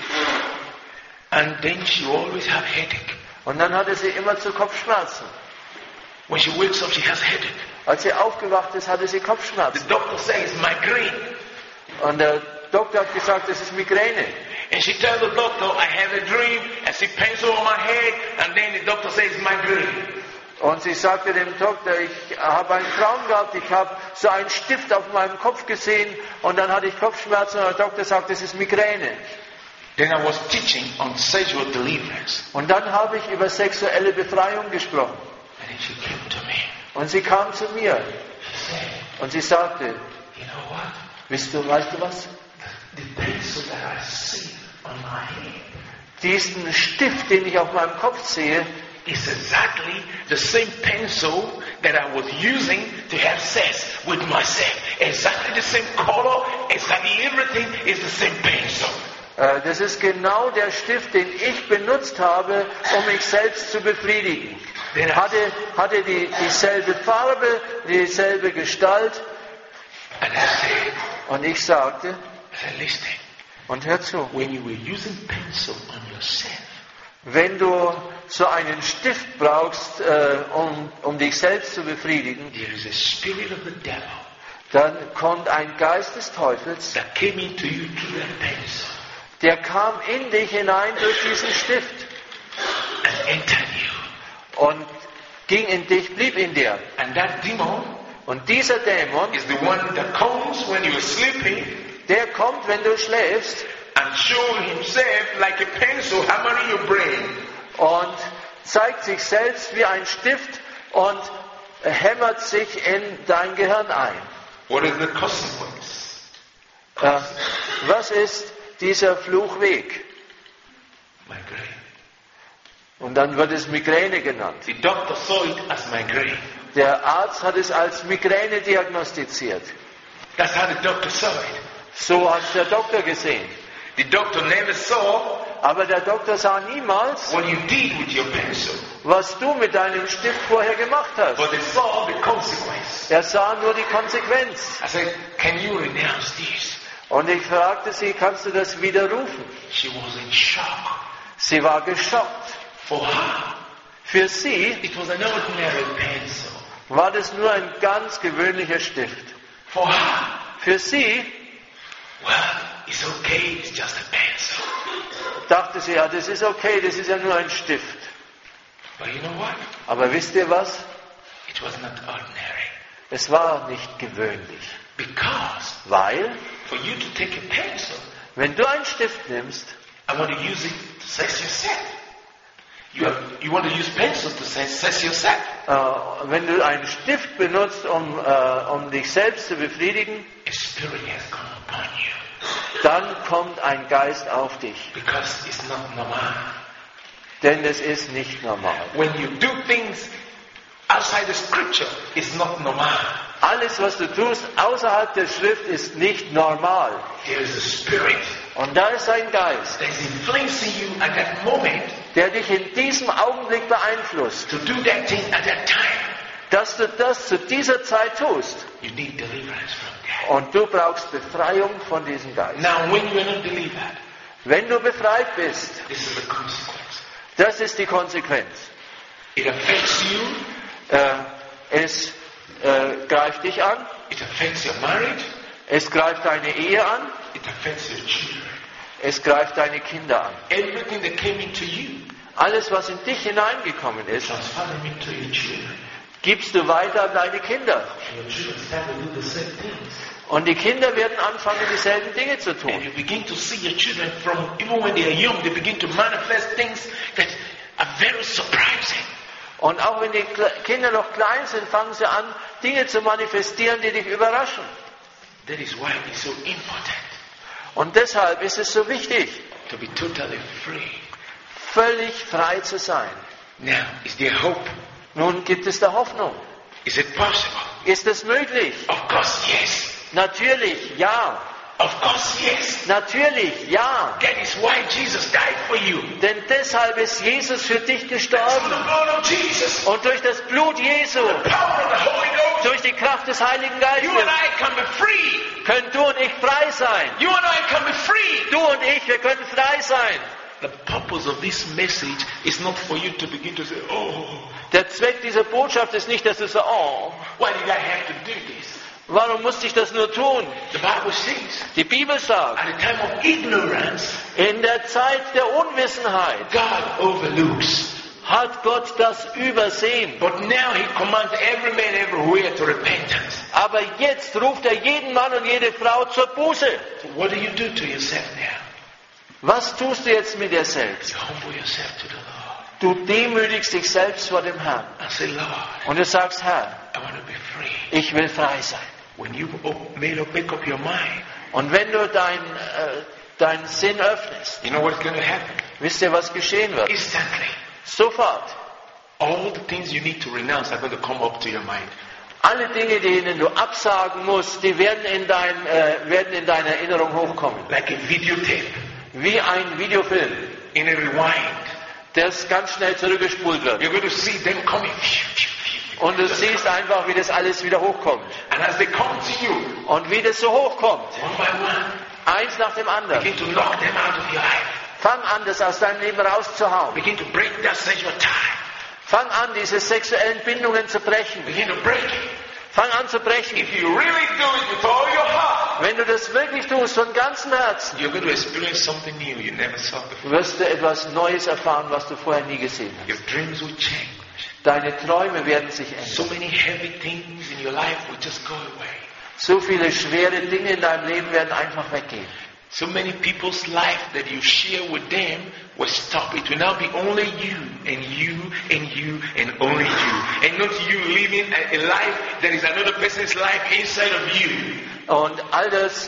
And then she will always have headache. Und dann hatte sie immer zu Kopfschmerzen. When she wakes up, she has headache. Als sie aufgewacht ist, hatte sie The Kopfschmerzen. doctor says migraine. Und der Doktor hat gesagt, das ist Migräne. And she tells the doctor, I have a dream, I see pencil on my head, and then the doctor says migraine. Und sie sagte dem Doktor, ich habe einen Traum gehabt, ich habe so einen Stift auf meinem Kopf gesehen und dann hatte ich Kopfschmerzen und der Doktor sagt, das ist Migräne. Then I was teaching on sexual deliverance. Und dann habe ich über sexuelle Befreiung gesprochen. And then she came to me. Und sie kam zu mir She said, und sie sagte, you know what? weißt du was? The pencil that I see on my head Diesen Stift, den ich auf meinem Kopf sehe, is exactly the same pencil that I was using to have sex with myself. Exactly the same color, exactly everything is the same pencil. das ist genau der Stift, den ich benutzt habe, um mich selbst zu befriedigen. Hatte dieselbe Farbe, dieselbe Gestalt. And I said, Und ich sagte, listen, und hör zu, when you were using pencil on yourself, wenn du so einen Stift brauchst, um dich selbst zu befriedigen, there is a spirit of the devil dann kommt ein Geist des Teufels, that came into you through that pencil der kam in dich hinein durch diesen Stift and entered you. und ging in dich, blieb in dir. And that demon Und dieser Dämon, is the one that comes when you're sleeping der kommt, wenn du schläfst and show himself like a pencil hammering your brain. und zeigt sich selbst wie ein Stift und hämmert sich in dein Gehirn ein. What is the consequence? Was ist dieser Fluchweg? Migraine. Und dann wird es Migräne genannt. The doctor saw it as migraine. Der Arzt hat es als Migräne diagnostiziert. That's how the doctor saw it. So hat es der Doktor gesehen. The doctor never saw Aber der Doktor sah niemals, what you did with your pencil, was du mit deinem Stift vorher gemacht hast. but he saw the consequence. Er sah nur die Konsequenz. I said, can you renounce this? Und ich fragte sie, kannst du das widerrufen? She was in shock. Sie war geschockt. For her, Für sie it was an ordinary pencil. war das nur ein ganz gewöhnlicher Stift. For her, Für sie well, it's okay, it's just a pencil. dachte sie, ja, das ist okay, das ist ja nur ein Stift. But you know what? Aber wisst ihr was? It was not ordinary. Es war nicht gewöhnlich. Because Weil, for you to take a pencil, wenn du einen Stift nimmst, I want to use it to sex yourself. You want to use pencils to sex yourself. wenn du einen Stift benutzt, um dich selbst zu befriedigen, A spirit has come upon you. dann kommt ein Geist auf dich. Because it's not normal. Denn es ist nicht normal. When you do things outside the scripture, it's not normal. Alles, was du tust außerhalb der Schrift, ist nicht normal. There is a spirit Und da ist ein Geist, that is influencing you at that moment der dich in diesem Augenblick beeinflusst, to do that thing at that time, dass du das zu dieser Zeit tust. you need deliverance from that. Und du brauchst Befreiung von diesem Geist. Now, when you are not delivered, Wenn du befreit bist, this is the consequence. das ist die Konsequenz. It affects you, Es greift dich an, it affects your marriage, es greift deine Ehe an, it affects your children. es greift deine Kinder an. Everything that came into you, Alles, was in dich hineingekommen ist, transfer them into your children. gibst du weiter an deine Kinder. And your children start to do the same things. Und die Kinder werden anfangen, dieselben Dinge zu And tun. you begin to see your children from, even when they are young, they begin to manifest things that are very surprising. Und auch wenn die Kinder noch klein sind, fangen sie an, Dinge zu manifestieren, die dich überraschen. That is why it's so important Und deshalb ist es so wichtig, to be totally free. völlig frei zu sein. Now, is there hope? Nun gibt es da Hoffnung. Is it possible? Ist es möglich? Of course, yes. Natürlich, ja. Of course, yes. Natürlich, ja. That is why Jesus died for you. Denn deshalb ist Jesus für dich Through gestorben. the blood of Jesus, Und durch das Blut Jesu, power of the Holy Ghost, durch die Kraft des Heiligen you Geistes, and I can be free. können du und ich frei sein. You and I can be free. Du und ich, wir können frei sein. The purpose of this message is not for you to begin to say, oh, Der Zweck dieser Botschaft ist nicht, dass du sagst, oh, why did I have to do this? warum musste ich das nur tun? The Bible says, Die Bibel sagt, at the time of ignorance, in der Zeit der Unwissenheit God overlooks. hat Gott das übersehen. But now He commands every man everywhere to repentance. Aber jetzt ruft er jeden Mann und jede Frau zur Buße. So what do you do to yourself now? Was tust du jetzt mit dir selbst? You humble yourself to the Lord Du demütigst dich selbst vor dem Herrn. and say, Lord, Und du sagst, Herr, I want to be free. ich will frei sein. When you make up your mind, Und wenn du deinen Sinn öffnest, you know what's going to happen? wisst ihr, was geschehen wird? Instantly, Sofort. all the things you need to renounce are going to come up to your mind. Alle Dinge, denen du absagen musst, die werden in deine Erinnerung hochkommen. Like a videotape Wie ein Videofilm, in a rewind. das ganz schnell zurückgespult wird. You're going to see them coming. Und du siehst einfach, wie das alles wieder hochkommt. And as they come to you, Und wie das so hochkommt. one by one, Eins nach dem anderen. begin to knock them out of your life. Fang an, das aus deinem Leben rauszuhauen. Begin to break that sexual tie. Fang an, diese sexuellen Bindungen zu brechen. Begin to break it. Fang an zu brechen. If you really do it with all your heart, Wenn du das wirklich tust, von ganzem Herzen, you're going to experience something new you never saw before. wirst du etwas Neues erfahren, was du vorher nie gesehen hast. Your dreams will change. Deine Träume werden sich So ändern. many heavy things in your life will just go away. So viele schwere Dinge in deinem Leben werden einfach weggehen. So many people's life that you share with them will stop. It will now be only you and you and you and only you. And not you living a life that is another person's life inside of you. Und all das,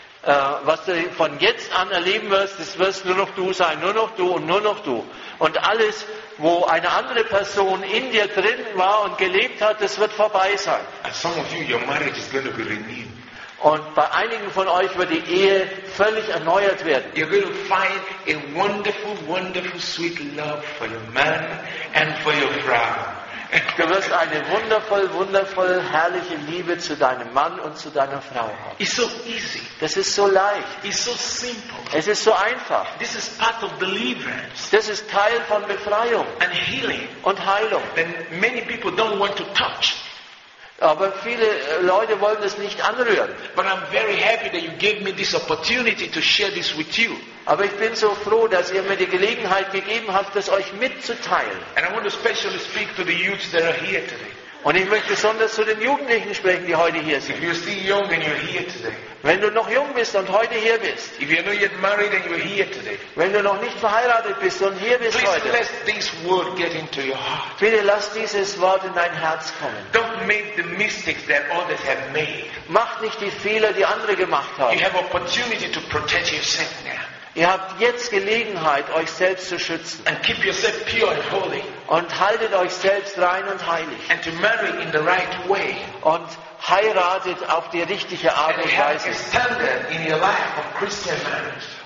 was du von jetzt an erleben wirst, das wirst nur noch du sein, nur noch du und nur noch du. Und alles, wo eine andere Person in dir drin war und gelebt hat, das wird vorbei sein. And some of you, your marriage is going to be renewed. Und bei einigen von euch wird die Ehe völlig erneuert werden. You're going to find a wonderful, wonderful, sweet love for your man and for your Frau. Du wirst eine wundervoll herrliche Liebe zu deinem Mann und zu deiner Frau haben. It's so easy. Das ist so leicht. It's so simple. Es ist so einfach. This is part of deliverance Das ist Teil von Befreiung and healing. und Heilung. And many people don't want to touch. Aber viele Leute wollen es nicht anrühren. But I'm very happy that you gave me this opportunity to share this with you. Aber ich bin so froh, dass ihr mir die Gelegenheit gegeben habt, das euch mitzuteilen. And I want to especially speak to the youths that are here today. Und ich möchte besonders zu den Jugendlichen sprechen, die heute hier If sind. you're still young and you're here today, Wenn du noch jung bist und heute hier bist, if you're not yet married and you're here today, wenn du noch nicht verheiratet bist und hier bist please heute, let this word get into your heart. bitte lass dieses Wort in dein Herz kommen. Don't make the mistakes that others have made. Macht nicht die Fehler, die andere gemacht haben. You have opportunity to protect yourself now Ihr habt jetzt Gelegenheit, euch selbst zu schützen. and keep yourself pure and holy Und haltet euch selbst rein und heilig. and to marry in the right way Und heiratet auf die richtige Art and und have Weise. a standard in your life of Christian marriage.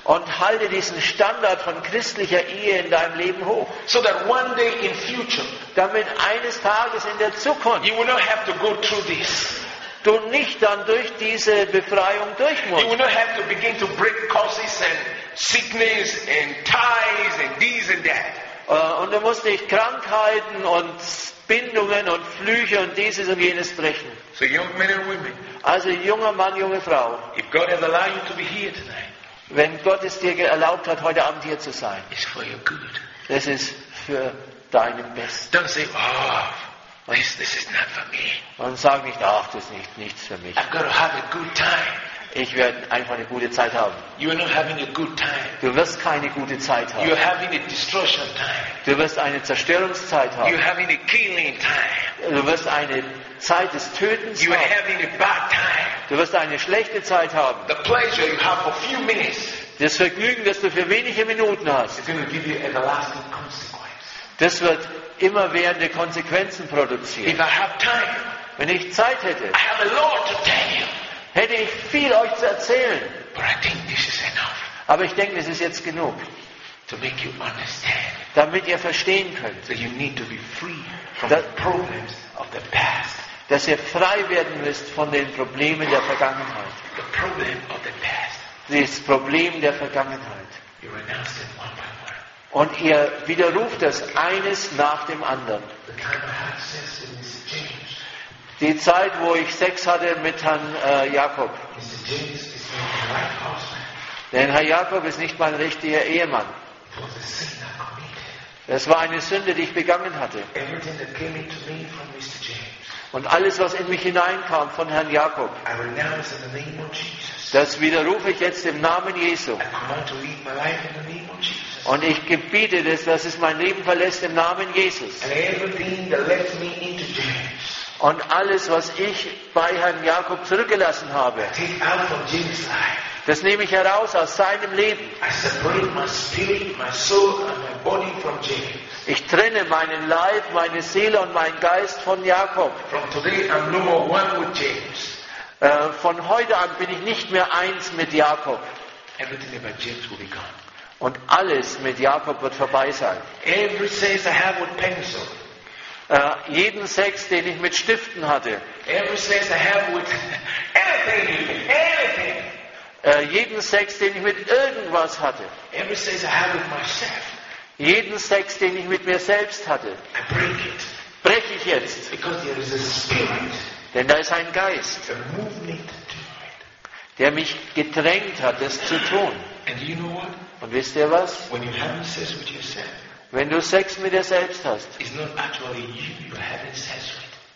Und halte diesen Standard von christlicher Ehe in deinem Leben hoch. So that one day in future, Damit eines Tages in der Zukunft you will not have to go through this. du nicht dann durch diese Befreiung durch You will musst. not have to begin to break curses and sickness and ties and this and that. Und du musst nicht Krankheiten und Bindungen und Flüche und dieses und jenes brechen. So young men and women, Also junger Mann, junge Frau, if God has allowed you to be here tonight, wenn Gott es dir erlaubt hat, heute Abend hier zu sein, it's for your good. das ist für deinen Besten. Don't say, oh, this is not for me. Und sag nicht, ach, das ist nichts für mich. I've got to have a good time. Ich werde einfach eine gute Zeit haben. You are not having a good time. Du wirst keine gute Zeit You are haben. having a destruction time. Du wirst eine Zerstörungszeit You are haben. having a killing time. Du wirst eine Zeit des Tötens You are haben. having a bad time. Du wirst eine schlechte Zeit haben. The pleasure you have for a few minutes Das Vergnügen, das du für wenige Minuten hast, is going to give you everlasting consequence. das wird immerwährende Konsequenzen produzieren. If I have time, Wenn ich Zeit hätte, I have a lot to tell you. hätte ich viel euch zu erzählen. But I think this is enough Aber ich denke, es ist jetzt genug, to make you understand damit ihr verstehen könnt, that you need to be free from That- the problems of the past. dass ihr frei werden müsst von den Problemen der Vergangenheit. The problem of the past. Das Problem der Vergangenheit. You renounce them one by one. Und ihr widerruft das eines nach dem anderen. The time I had sex with Mr. James. Die Zeit, wo ich Sex hatte mit Herrn Jakob. Mr. James is not the right husband. Denn Herr Jakob ist nicht mein richtiger Ehemann. It was a sin I committed. Das war eine Sünde, die ich begangen hatte. Everything that came into me from Mr. James, Und alles, was in mich hineinkam von Herrn Jakob, I renounce in the name of Jesus. das widerrufe ich jetzt im Namen Jesu. I command to leave my life in the name of Jesus. Und ich gebiete das, dass es mein Leben verlässt im Namen Jesus. And everything that led me into James, Und alles, was ich bei Herrn Jakob zurückgelassen habe, take out from James' life. das nehme ich heraus aus seinem Leben. I separate my spirit, my soul, and my body from James. Ich trenne meinen Leib, meine Seele und meinen Geist von Jakob. From today, I'm no more one with James. Von heute an bin ich nicht mehr eins mit Jakob. Everything about James will be gone. Und alles mit Jakob wird vorbei sein. Every sex I have with pencil, Jeden Sex, den ich mit Stiften hatte, every sex I have with anything, jeden Sex, den ich mit irgendwas hatte, every sex I have with myself, jeden Sex, den ich mit mir selbst hatte, I break it. breche ich jetzt. Because there is a spirit Denn da ist ein Geist, that moved me to do it. der mich gedrängt hat, das zu tun. And do you know what? Und wisst ihr was? When you're having sex with yourself, Wenn du Sex mit dir selbst hast, it's not actually you're having sex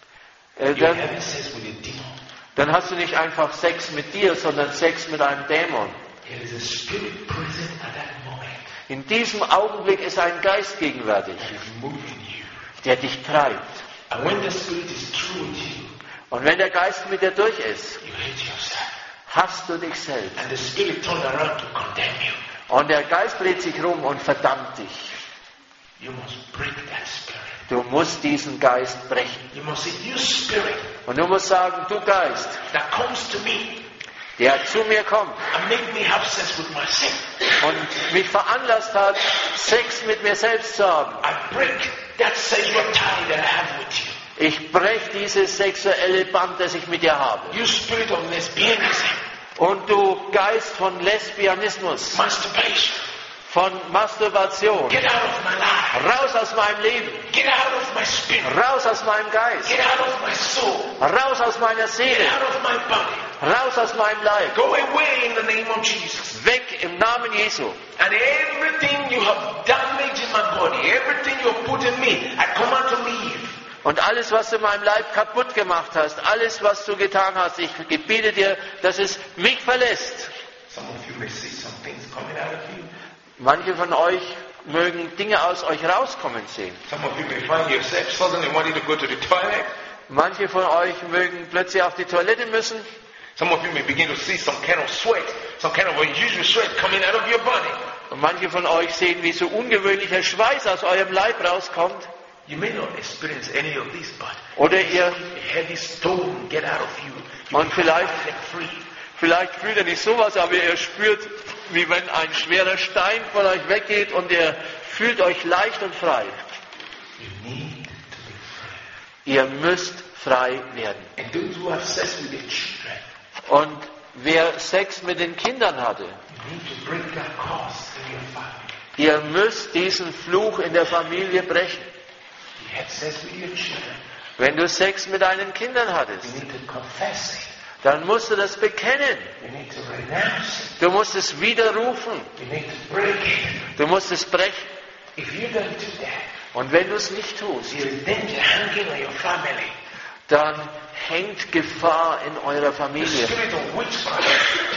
with. You're dann, having sex with a demon. dann hast du nicht einfach Sex mit dir, sondern Sex mit einem Dämon. There is a spirit present at that moment In diesem Augenblick ist ein Geist gegenwärtig, that is moving you. der dich treibt. And when the spirit is through with you, Und wenn der Geist mit dir durch ist, you hate yourself. hasst du dich selbst. And the spirit turns around to condemn you. Und der Geist dreht sich rum und verdammt dich. You must break that spirit. Du musst diesen Geist brechen. You must say, you spirit Und du musst sagen, du Geist, that comes to me der zu mir kommt and make me have sex with myself. und mich veranlasst hat, Sex mit mir selbst zu haben. I break that sexual tie that I have with you. Ich breche dieses sexuelle Band, das ich mit dir habe. You spirit of lesbianism, Und du Geist von Lesbianismus, masturbation, von Masturbation, get out of my life. raus aus meinem Leben, Get out of my spirit. raus aus meinem Geist, Get out of my soul. raus aus meiner Get Seele, out of my body. raus aus meinem Leib, Go away in the name of Jesus. weg im Namen Jesu. And everything you have damaged in my body, everything you have put in me, I command to leave. Und alles, was du in meinem Leib kaputt gemacht hast, alles, was du getan hast, ich gebiete dir, dass es mich verlässt. Some of you may see some things coming out of you. Manche von euch mögen Dinge aus euch rauskommen sehen. Some of you may find yourself suddenly wanting to go to the toilet. Manche von euch mögen plötzlich auf die Toilette müssen. Some of you may begin to see some kind of sweat, some kind of unusual sweat coming out of your body. Und manche von euch sehen, wie so ungewöhnlicher Schweiß aus eurem Leib rauskommt. You may not experience any of this, but Oder ihr, a heavy stone get out of you. You Und become vielleicht- free. vielleicht fühlt ihr nicht sowas, aber ihr spürt, wie wenn ein schwerer Stein von euch weggeht und ihr fühlt euch leicht und frei. You need to be free. Ihr müsst frei werden. And those who have sex with their children, Und wer Sex mit den Kindern hatte, you need to break that curse in your family. ihr müsst diesen Fluch in der Familie brechen. You had sex with your children, Wenn du Sex mit deinen Kindern you hattest, need to confess it. dann musst du das bekennen. You need to renounce it. Du musst es widerrufen. You need to break it. Du musst es brechen. If you don't do that, Und wenn du es nicht tust, there is danger hanging on your family. dann hängt Gefahr in eurer The Familie. spirit of witchcraft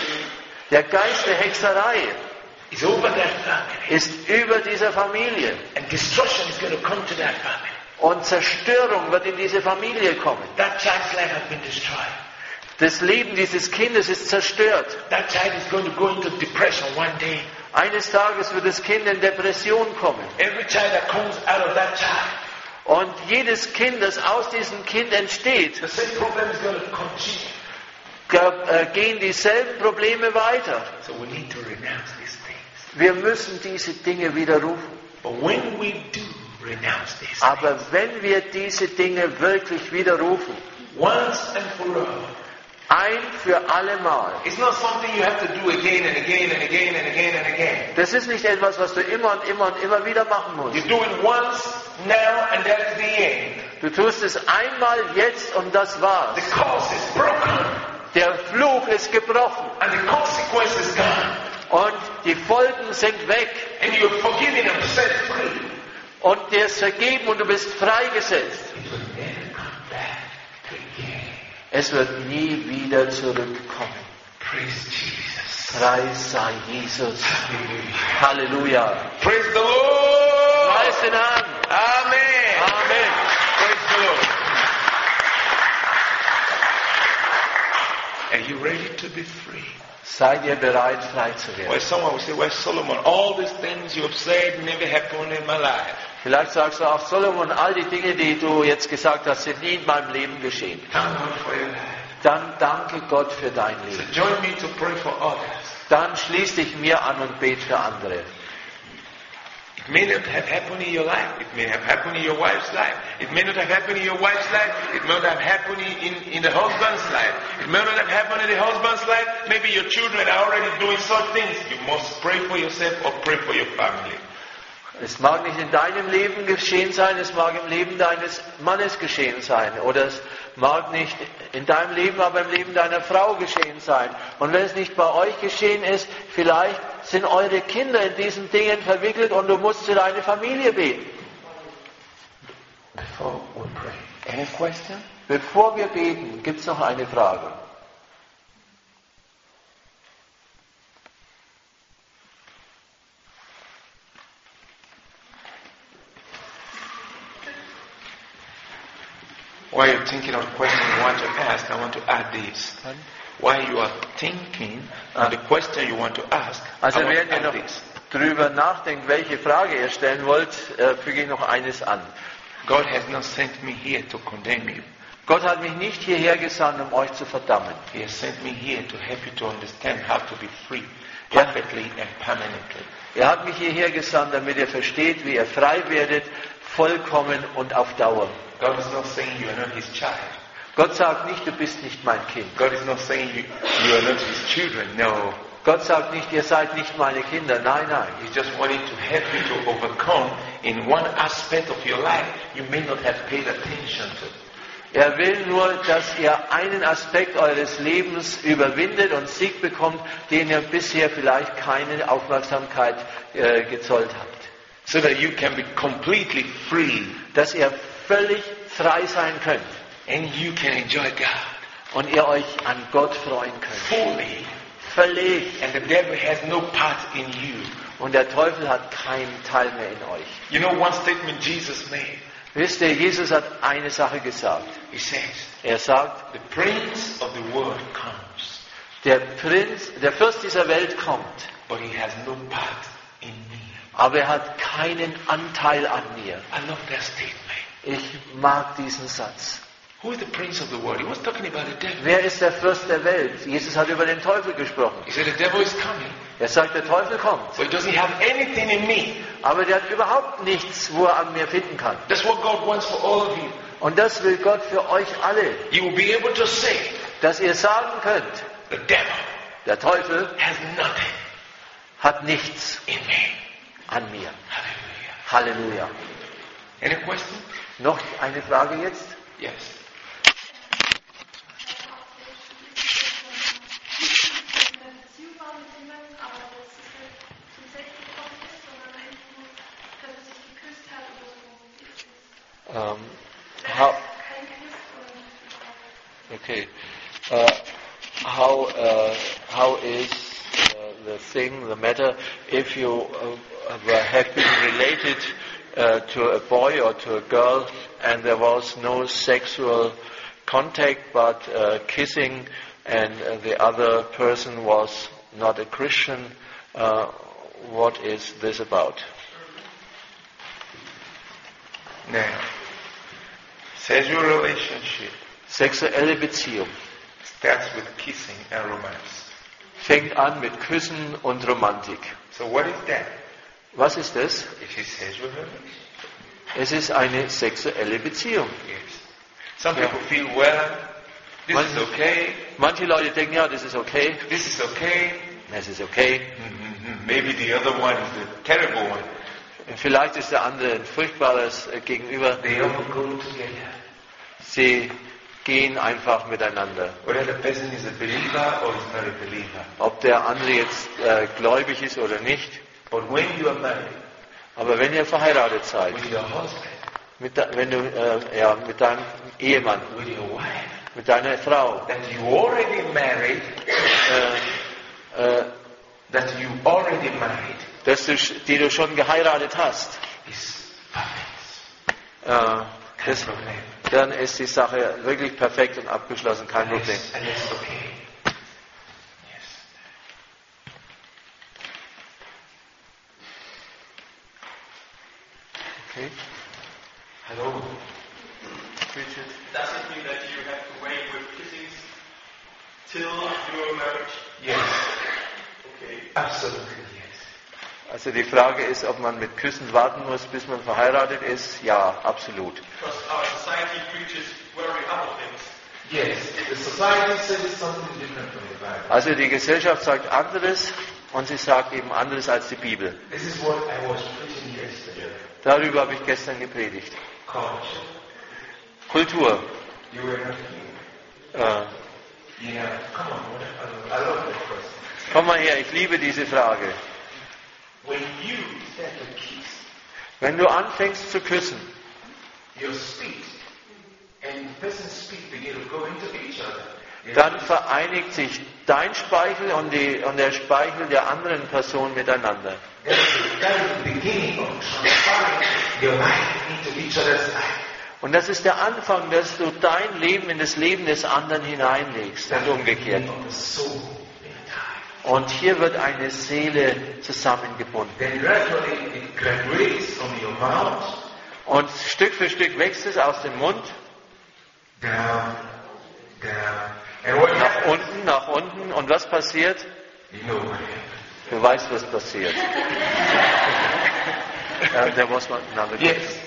Der Geist der Hexerei is over that family. ist über dieser Familie. And destruction is going to come to that family. Und Zerstörung wird in diese Familie kommen. That child's life has been destroyed. Das Leben dieses Kindes ist zerstört. That child is going to go into depression one day. Eines Tages wird das Kind in Depression kommen. Every child that comes out of that child, Und jedes Kind, das aus diesem Kind entsteht, the same problem is going to continue. gehen dieselben Probleme weiter. So we need to renounce these things. Wir müssen diese Dinge widerrufen. But when we do renounce these Aber wenn wir diese Dinge wirklich widerrufen, things, once and for all, ein für alle Mal, it's not something you have to do again and again and again and again and again. das ist nicht etwas, was du immer und immer und immer wieder machen musst. You do it once, now, and that's the end. Du tust es einmal, jetzt und das war's. The curse is broken, Der Fluch ist gebrochen and the consequence is gone. und die Folgen sind weg And you're forgiven and set free. und dir ist vergeben und du bist freigesetzt. It will never come back again. Es wird nie wieder zurückkommen. Praise Jesus. Preis sei Jesus. Hallelujah. Halleluja. Praise the Lord. Preis den Herrn. Amen. Amen. Praise the Lord. Are you ready to be free? Seid ihr bereit, frei zu werden? Well, someone will say, well, Solomon, all these things you have said never happened in my life. Vielleicht sagst du auch, Solomon, all die Dinge, die du jetzt gesagt hast, sind nie in meinem Leben geschehen. Thank God for your life. Dann danke Gott für dein So Leben. join me to pray for others. Dann schließ dich mir an und bete für andere. It may not have happened in your life. It may have happened in your wife's life. It may not have happened in your wife's life. It may not have happened in the husband's life. It may not have happened in the husband's life. Maybe your children are already doing such things. You must pray for yourself or pray for your family. Es mag nicht in deinem Leben geschehen sein, es mag im Leben deines Mannes geschehen sein. Oder es mag nicht in deinem Leben, aber im Leben deiner Frau geschehen sein. Und wenn es nicht bei euch geschehen ist, vielleicht sind eure Kinder in diesen Dingen verwickelt und du musst für deine Familie beten. Before we pray, any question? Bevor wir beten, gibt es noch eine Frage. While you're thinking of the question you want to ask, I want to add this. While you are thinking on the question you want to ask, Also I want während to ihr noch add this. drüber nachdenkt, welche Frage ihr stellen wollt, füge ich noch eines an. God has not sent me here to condemn you. Gott hat mich nicht hierher gesandt, um euch zu verdammen. He has sent me here to help you to understand how to be free, perfectly and permanently. Er hat mich hierher gesandt, damit ihr versteht, wie ihr frei werdet, vollkommen und auf Dauer. God is not saying you are not His child. Gott sagt nicht, du bist nicht mein Kind. God is not saying you are not His children. No. Gott sagt nicht, ihr seid nicht meine Kinder. Nein, nein. He's just wanting to help you to overcome in one aspect of your life you may not have paid attention to. Er will nur, dass ihr einen Aspekt eures Lebens überwindet und Sieg bekommt, den ihr bisher vielleicht keine Aufmerksamkeit gezollt habt. So that you can be completely free Dass ihr völlig frei sein könnt and you can enjoy God und ihr euch an Gott freuen könnt. fully. Völlig. And the devil has no part in you. Und der Teufel hat keinen Teil mehr in euch. You know one statement Jesus made? Wisst ihr, Jesus hat eine Sache gesagt. He says, Er sagt, the prince of the world comes, der Fürst dieser Welt kommt, but he has no part in me. aber er hat keinen Anteil an mir. I love that statement. Ich mag diesen Satz. Who is the prince of the world? He was talking about the devil. Wer ist der Fürst der Welt? Jesus hat über den Teufel gesprochen. He said the devil is coming. Er sagt, der Teufel kommt. but he doesn't have anything in me. Aber der hat überhaupt nichts, wo er an mir finden kann. That's what God wants for all of you. Und das will Gott für euch alle. You will be able to say, Dass ihr sagen könnt, the devil der Teufel has nothing hat nichts in me. an mir. Hallelujah. Halleluja. Any question? Noch eine Frage jetzt? Yes. How? Okay. How is the thing, the matter, if you have been related to a boy or to a girl and there was no sexual contact but kissing and the other person was not a Christian, what is this about? Now, sexual relationship Sexuelle Beziehung starts with kissing and romance. fängt an mit Küssen und Romantik. So what is that? Was ist das? It is sexual relationship. Es ist eine sexuelle Beziehung. Yes. Some people feel, well, this is okay, Manche Leute denken, ja, das ist okay, this is okay. das ist okay. Maybe the other one is the terrible one. Vielleicht ist der andere ein furchtbares Gegenüber. They all go together. Sie gehen einfach miteinander. Whether the person is a believer or is not a believer. Ob der andere jetzt gläubig ist oder nicht. But when you are married, Aber wenn ihr verheiratet seid, with your husband, mit deinem Ehemann, with your wife, mit deiner Frau, that you already married, die du schon geheiratet hast, is perfect. Kein Problem. Dann ist die Sache wirklich perfekt und abgeschlossen, kein Problem. And it's okay. Yes. Okay. Hello. Richard. Does it mean that you have to wait with kissing till your marriage? Yes. Okay. Absolutely yes. Also die Frage ist, ob man mit Küssen warten muss, bis man verheiratet ist. Ja, absolut. Because our society preaches very other things. Yes. The society says something different from the Bible. Also die Gesellschaft sagt anderes und sie sagt eben anderes als die Bibel. This is what I was preaching yesterday. Darüber habe ich gestern gepredigt. Culture. Kultur. You were not here. Yeah. Come on. I love that question. Komm mal her, ich liebe diese Frage. When you start to kiss, Wenn du anfängst zu küssen, your speech and the person's speech begin to go into each other. dann vereinigt sich dein Speichel und der Speichel der anderen Person miteinander. That is the beginning of transferring your life into each other's life. Und das ist der Anfang, dass du dein Leben in das Leben des anderen hineinlegst und umgekehrt. Of the soul. Und hier wird eine Seele zusammengebunden. Then gradually it graduates from your mouth Und Stück für Stück wächst es aus dem Mund down, down. And what nach happens? unten, nach unten. Und was passiert? You know what happens. Du weißt, was passiert. There was another question. Yes.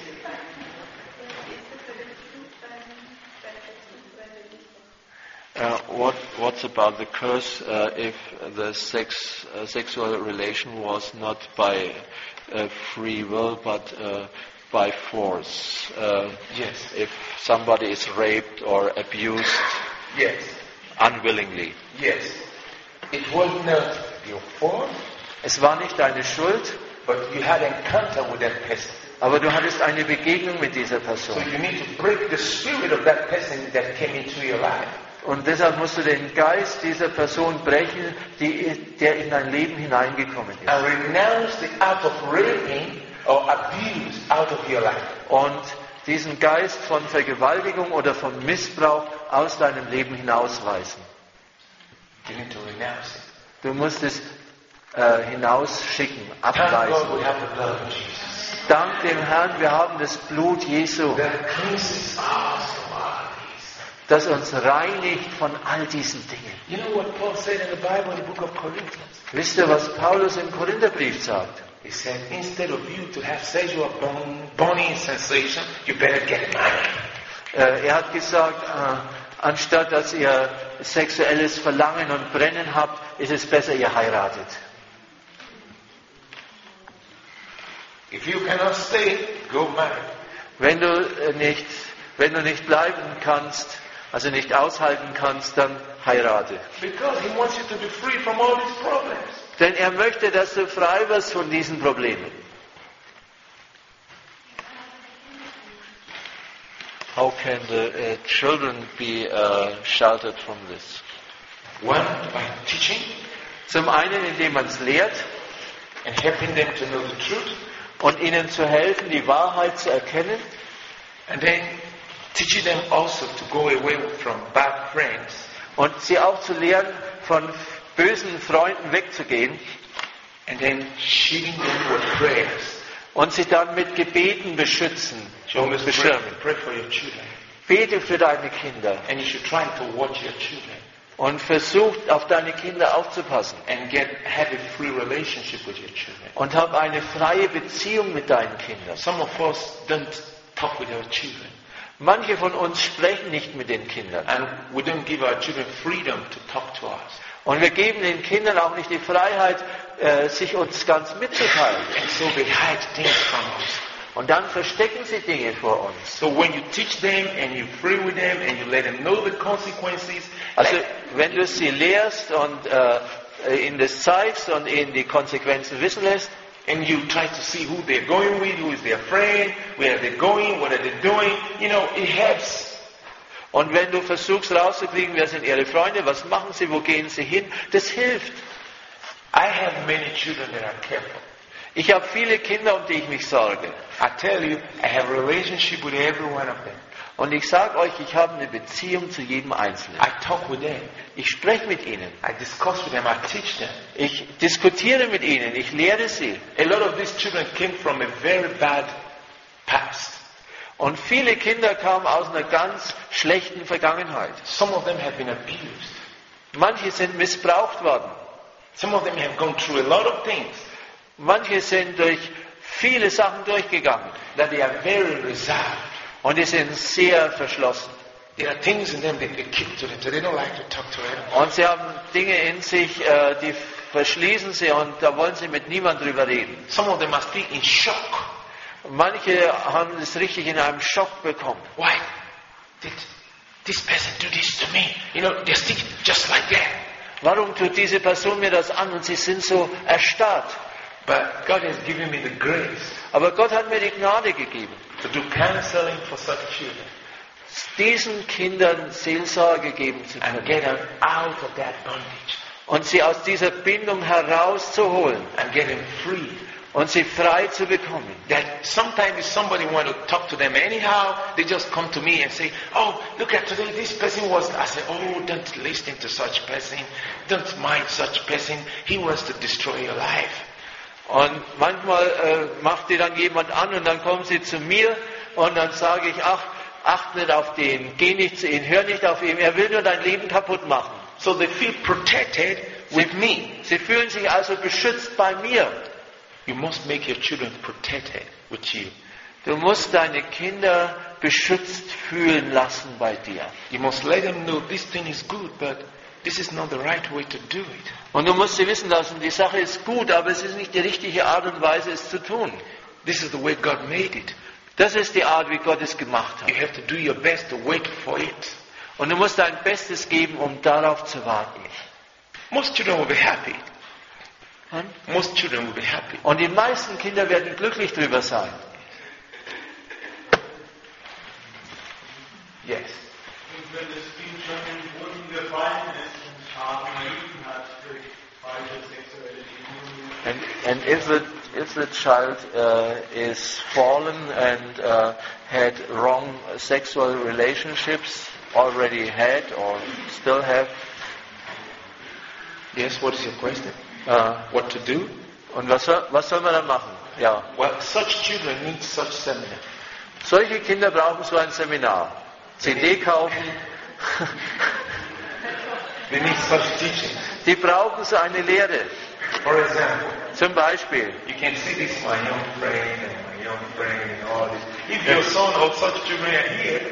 What's about the curse if the sexual relation was not by free will but by force? Yes. If somebody is raped or abused Yes. unwillingly. Yes. It was not your fault, Es war nicht deine Schuld, but you had encounter with that person. aber du hattest eine Begegnung mit dieser So Person. you need to break the spirit of that person that came into your life. Und deshalb musst du den Geist dieser Person brechen, der in dein Leben hineingekommen ist. And renounce the act of raping or abuse out of your life. Und diesen Geist von Vergewaltigung oder von Missbrauch aus deinem Leben hinausweisen. You need to renounce it. Du musst es hinausschicken, Thank God we abweisen. have the blood of Jesus. Dank dem Herrn, wir haben das Blut Jesu. That cleanses us from our deeds. das uns reinigt von all diesen Dingen. You know what Paul said in the Bible in the book of Corinthians? Wisst ihr, was Paulus im Korintherbrief sagt? He said, instead of you to have sexual burning sensation, you better get married. Er hat gesagt, anstatt dass ihr sexuelles Verlangen und Brennen habt, ist es besser, ihr heiratet. If you cannot stay, go marry. Wenn du nicht bleiben kannst, also nicht aushalten kannst, dann heirate. Because he wants you to be free from all these problems. Denn er möchte, dass du frei wirst von diesen Problemen. How can the children be sheltered from this? One, by teaching Zum einen, indem man es lehrt and helping them to know the truth. und ihnen zu helfen, die Wahrheit zu erkennen. And then teaching them also to go away from bad friends. Und sie auch zu lehren, von bösen Freunden wegzugehen. And then shielding them with prayers. Und sie dann mit Gebeten beschützen You und always beschirmen. pray for your children. Bete für deine Kinder And you should try to watch your children. und versuch, auf deine Kinder aufzupassen. And have a free relationship with your children. Und hab eine freie Beziehung mit deinen Kindern. Some of us don't talk with our children. Manche von uns sprechen nicht mit den Kindern. And we don't give our children freedom to talk to us. Und wir geben den Kindern auch nicht die Freiheit, sich uns ganz mitzuteilen. And so they hide things from us. Und dann verstecken sie Dinge vor uns. So when you teach them and you pray with them and you let them know the consequences, Also wenn du sie lehrst und ihnen das zeigst und ihnen die Konsequenzen wissen lässt, and you try to see who they're going with, who is their friend, where are they going, what are they doing, it helps. und wenn du versuchst rauszukriegen, wer sind ihre Freunde, was machen sie, wo gehen sie hin, das hilft. I have many children that are careful. Ich habe viele Kinder, um die ich mich sorge. I tell you, I have a relationship with every one of them. Und ich sage euch, ich habe eine Beziehung zu jedem Einzelnen. I talk with them. Ich spreche mit ihnen. I discuss with them. I teach them. Ich diskutiere mit ihnen. Ich lehre sie. A lot of these children came from a very bad past. Und viele Kinder kamen aus einer ganz schlechten Vergangenheit. Some of them have been abused. Manche sind missbraucht worden. Some of them have gone through a lot of things. Manche sind durch viele Sachen durchgegangen. That they are very reserved. Und die sind sehr verschlossen. There are things in them that they keep to them, so they don't like to talk to anyone. Und sie haben Dinge in sich, die verschließen sie und da wollen sie mit niemand drüber reden. Some of them are still in shock. Manche haben es richtig in einem Schock bekommen. Why did this person do this to me? They're still just like that. Warum tut diese Person mir das an? Und sie sind so erstarrt. But God has given me the grace Aber Gott hat mir die Gnade gegeben, to do counseling for such children diesen Kindern Seelsorge geben zu and können get them out of that bondage und sie aus dieser Bindung herauszuholen and get them free. und sie frei zu bekommen. That sometimes if somebody want to talk to them anyhow, they just come to me and say, oh, look at today, this person was, I say, oh, don't listen to such person. Don't mind such person. He wants to destroy your life. Und manchmal macht die dann jemand an und dann kommen sie zu mir und dann sage ich, ach, acht nicht auf den, geh nicht zu ihm, hör nicht auf ihn, er will nur dein Leben kaputt machen. So they feel protected with me. Sie fühlen sich also beschützt bei mir. You must make your children protected with you. Du musst deine Kinder beschützt fühlen lassen bei dir. You must let them know this thing is good, but this is not the right way to do it. Und du musst sie wissen lassen, die Sache ist gut, aber es ist nicht die richtige Art und Weise, es zu tun. This is the way God made it. Das ist die Art, wie Gott es gemacht You hat. have to do your best to wait for it. Und du musst dein Bestes geben, um darauf zu warten. Most children will be happy. Hm? Most children will be happy. Und die meisten Kinder werden glücklich drüber sein. Yes. Und wenn das Kind schon im Boden gefallen ist und Schaden erlitten hat durch falsche sexuelle Beziehungen, And if the child is fallen and had wrong sexual relationships, already had or still have, Yes, what is your question? What to do? und was soll man da machen? Ja, Well, such children need such seminar. solche Kinder brauchen so ein Seminar. CD kaufen, They need such teaching. Die brauchen so eine Lehre. For example, Zum Beispiel, you can see this my young friend and my young friend and all this. If your son or such children are here,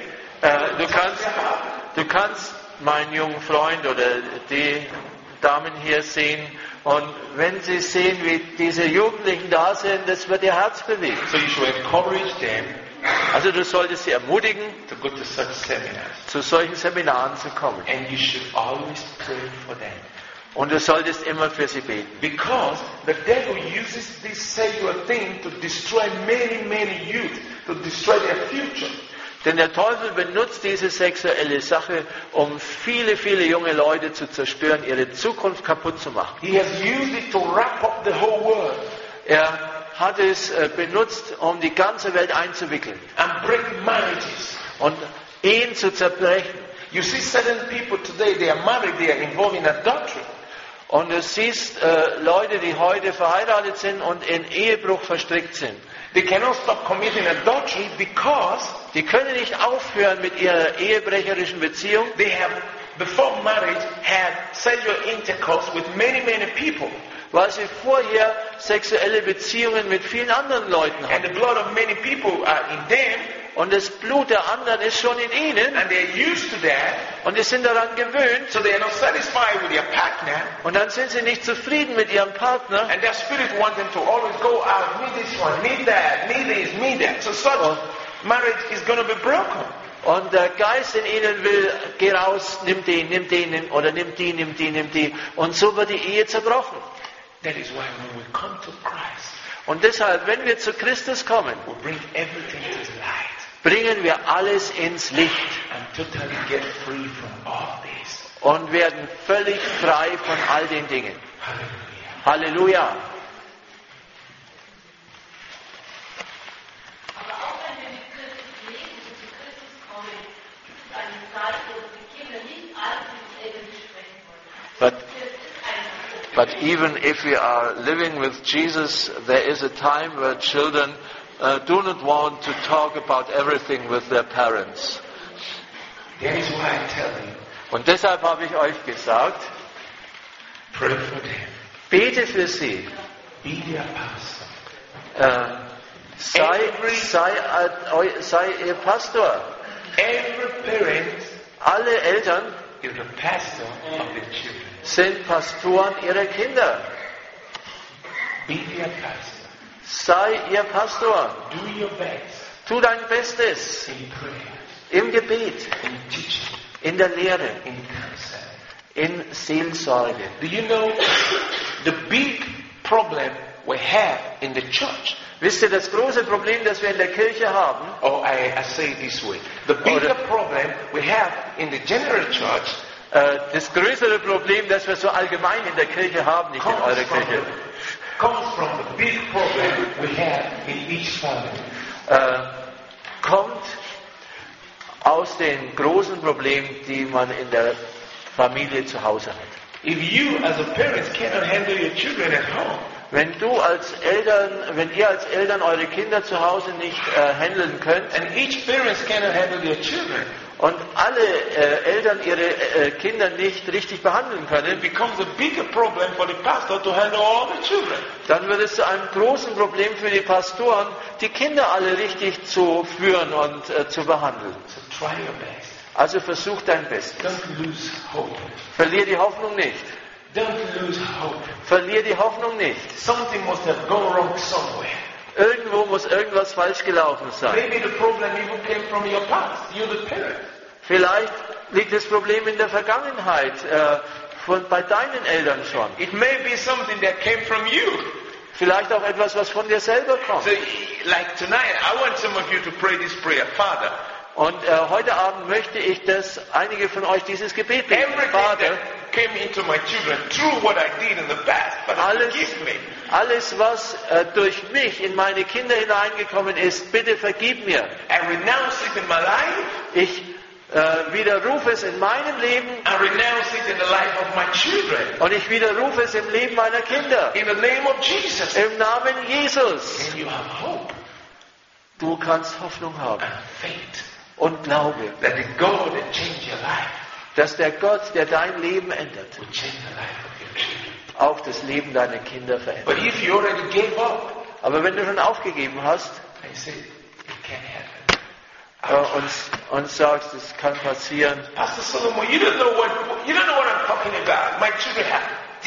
du kannst meinen jungen Freund oder die Damen hier sehen und wenn sie sehen, wie diese Jugendlichen da sind, das wird ihr Herz bewegen. so you should encourage them Also du solltest sie ermutigen, to go to such seminars. zu solchen Seminaren zu kommen. And you should always pray for them. Und du solltest immer für sie beten. Because the devil uses this sexual thing to destroy many youth, to destroy their future. Denn der Teufel benutzt diese sexuelle Sache, um viele junge Leute zu zerstören, ihre Zukunft kaputt zu machen. He has used it to wrap up the whole world Er hat es benutzt, um die ganze Welt einzuwickeln and break marriages. und Ehen zu zerbrechen. You see certain people today, they are married, they are involved in adultery. Und du siehst Leute, die heute verheiratet sind und in Ehebruch verstrickt sind. They cannot stop committing adultery because Die können nicht aufhören mit ihrer ehebrecherischen Beziehung, they have, before marriage, had sexual intercourse with many people. weil sie vorher sexuelle Beziehungen mit vielen anderen Leuten And hatten. the blood of many people are in them, Und das Blut der anderen ist schon in ihnen and they're used to that, und die sind daran gewöhnt. so they are not satisfied with their partner, Und dann sind sie nicht zufrieden mit ihrem Partner. and their spirit wants them to always go out, need this one, need that, need this, need that. So such marriage is going to be broken. Und der Geist in ihnen will, geh raus, nimm den, oder nimm die. Und so wird die Ehe zerbrochen. That is why when we come to Christ, Und deshalb, wenn wir zu Christus kommen, we bring everything to the light bringen wir alles ins Licht and totally get free from all this. und werden völlig frei von all den Dingen. Hallelujah. Halleluja. Aber auch wenn wir mit Christus leben und zu Christus kommen, gibt es eine Zeit, wo die Kinder nicht alles mit den Eltern besprechen wollen. But, Das ist einfach so. but even if we are living with Jesus, there is a time where children do not want to talk about everything with their parents. That is why I tell you, Und deshalb habe ich euch gesagt, pray for them. bete für sie. Be their pastor. Sei ihr Pastor. Every parent Alle Eltern is the pastor of the children. sind Pastoren ihrer Kinder. Be their pastor. Sei ihr Pastor. Do your best Tu dein Bestes in prayer, im Gebet, in teaching, in der Lehre, in counseling. in Seelsorge. Do you know the big problem we have in the church? Wisst ihr, das große Problem, das wir in der Kirche haben, Or I say it this way. The bigger problem we have in the general church das größere Problem, das wir so allgemein in der Kirche haben, nicht in eurer Kirche, comes from the big problem we have in each family. kommt aus den großen Problemen, die man in der Familie zu Hause hat. If you as a parent cannot handle your children at home, Wenn ihr als Eltern eure Kinder zu Hause nicht handeln könnt and each parent cannot handle their children, und alle Eltern ihre Kinder nicht richtig behandeln it können, becomes a bigger problem for the pastor to handle all the children. dann wird es zu einem großen Problem für die Pastoren, die Kinder alle richtig zu führen und zu behandeln. So try your best. Also versuch dein Bestes. Don't lose hope. Verlier die Hoffnung nicht. Don't lose hope. Verlier die Hoffnung nicht. Something must have gone wrong somewhere. Irgendwo muss irgendwas falsch gelaufen sein. Maybe the problem even came from your past. You're the parent. Vielleicht liegt das Problem in der Vergangenheit, bei deinen Eltern schon. It may be something that came from you. Vielleicht auch etwas, was von dir selber kommt. So, like tonight, I want some of you to pray this prayer. Father, Und heute Abend möchte ich, dass einige von euch dieses Gebet beten. everything Vater, that came into my children through what I did in the past, Father, alles, forgive me. alles was durch mich in meine Kinder hineingekommen ist, bitte vergib mir. I renounce it in my life. Ich widerrufe es in meinem Leben I renounce it in the life of my children. und ich widerrufe es im Leben meiner Kinder. In the name of Jesus. Im Namen Jesus. And you have hope Du kannst Hoffnung haben and faith und glaube, that the God that changed your life dass der Gott, der dein Leben ändert, will change the life of your children. auch das Leben deiner Kinder verändert. But if you already gave up, Aber wenn du schon aufgegeben hast I say, it can't happen. und sagst, es kann passieren, Pastor Solomon, you don't know what I'm talking about. My children have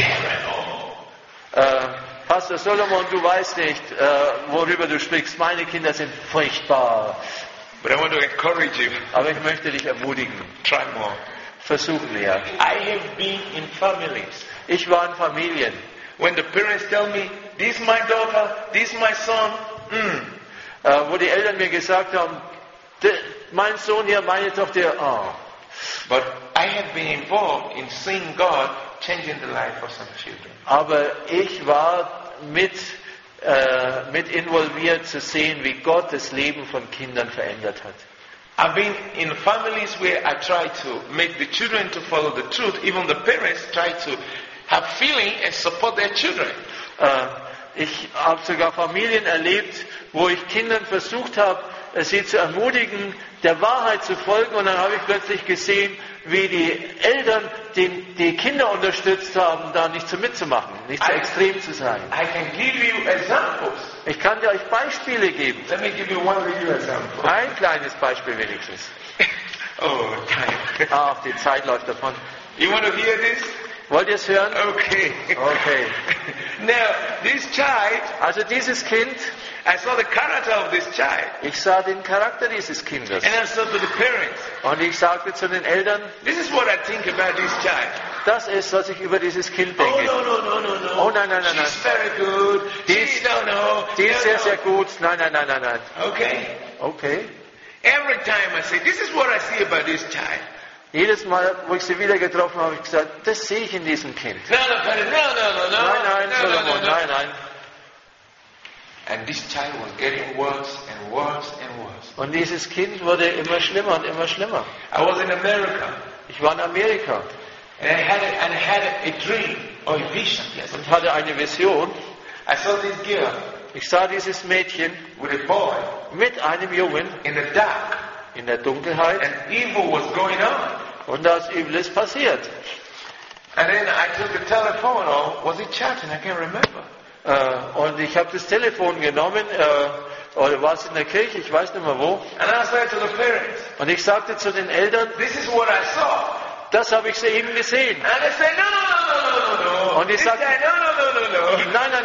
terrible. Pastor Solomon, du weißt nicht, worüber du sprichst. Meine Kinder sind furchtbar. But I want to encourage you. Aber ich möchte dich ermutigen. Try more. Versuch mehr. I have been in families. Ich war in Familien. When the parents tell me, this is my daughter, this is my son, wo die Eltern mir gesagt haben, mein Sohn hier, meine Tochter, oh. But I have been involved in seeing God changing the life of some children. Aber ich war mit involviert zu sehen, wie Gott das Leben von Kindern verändert hat. I've been in families where I try to make the children to follow the truth. Even the parents try to have feeling and support their children. Ich habe sogar Familien erlebt, wo ich Kindern versucht habe, sie zu ermutigen, der Wahrheit zu folgen. Und dann habe ich plötzlich gesehen, wie die Eltern die Kinder unterstützt haben, da nicht so mitzumachen, nicht so extrem zu sein. I can give you examples. Ich kann dir euch Beispiele geben. Let me give you one little example. Ein kleines Beispiel wenigstens. Oh, time. Ach, die Zeit läuft davon. You want to hear this? Wollt ihr es hören? Okay. Okay. Now, this child, Also dieses Kind, I saw the character of this child. ich sah den Charakter dieses Kindes. And I said to the parents, Und ich sagte zu den Eltern, this is what I think about this child. das ist, was ich über dieses Kind Oh, denke. no. Oh, nein. She's very good. Die Die ist sehr, sehr gut. Nein. Okay. Okay. Every time I say, this is what I see about this child. Jedes Mal, wo ich sie wieder getroffen habe, habe ich gesagt, das sehe ich in diesem Kind. No. Nein, Solomon, nein. And this child was getting worse and worse and worse. Und dieses Kind wurde immer schlimmer und immer schlimmer. I was in America Ich war in Amerika and I had a dream or a vision. Yes. und hatte eine Vision. I saw this girl Ich sah dieses Mädchen with a boy mit einem Jungen in the dark, in der Dunkelheit and evil was going on. und da ist Übles passiert. And then I took the telephone, or was it chatting? I can't remember. Und ich habe das Telefon genommen, oder war es in der Kirche, ich weiß nicht mehr wo. And I said to the parents, Und ich sagte zu den Eltern, this is what I saw. das habe ich eben gesehen. And they said, no. Und ich This sagte, guy, no.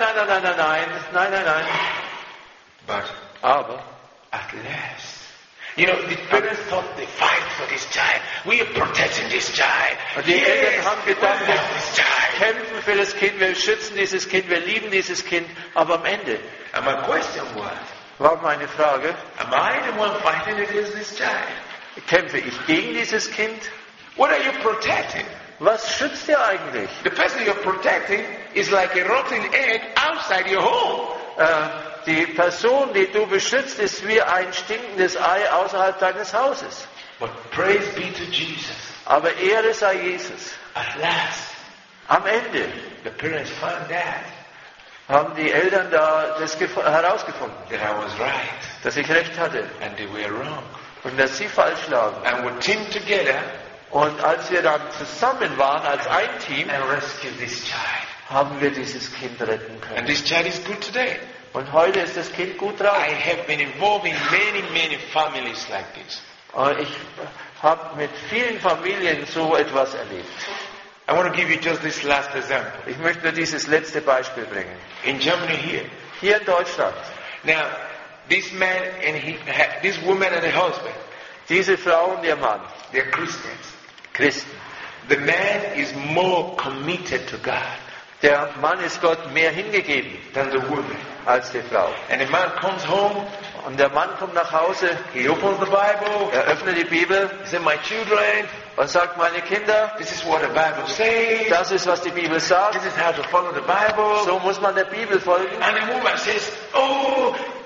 Nein. But Aber at last, you know, the parents thought they fight for this child. We are protecting this child. und die Eltern haben gedacht, we wir love this child. kämpfen für das Kind, wir schützen dieses Kind, wir lieben dieses Kind. Aber am Ende And my question was, war meine Frage, am I the one fighting against this child? kämpfe ich gegen dieses Kind? What are you protecting? Was schützt ihr eigentlich? The person you're protecting is like a rotten egg outside your home. Die Person, die du beschützt, ist wie ein stinkendes Ei außerhalb deines Hauses. But praise be to Jesus. Aber Ehre sei Jesus. At last, Am Ende the parents found out haben die Eltern da das herausgefunden, that I was right dass ich recht hatte and they were wrong. und dass sie falsch lagen. And we teamed together Und als wir dann zusammen waren als ein Team, and rescued this child. haben wir dieses Kind retten And können. this child is good today. Und heute ist das Kind gut drauf. I have been involved in many families like this. Und ich habe mit vielen Familien so etwas erlebt. I want to give you just this last example. Ich möchte nur dieses letzte Beispiel bringen. In Germany here. Hier in Deutschland. Now, this man and this woman and her husband, Diese Frau und ihr Mann, they're Christians. Christen. The man is more committed to God Der Mann ist Gott mehr hingegeben than the woman. als die Frau. And the man comes home, Und der Mann kommt nach Hause, he opens the Bible, er öffnet die Bibel he said, my children, und sagt, meine Kinder, this is what the Bible says. das ist, was die Bibel sagt. This is how to follow the Bible. So muss man der Bibel folgen. And the woman says, oh,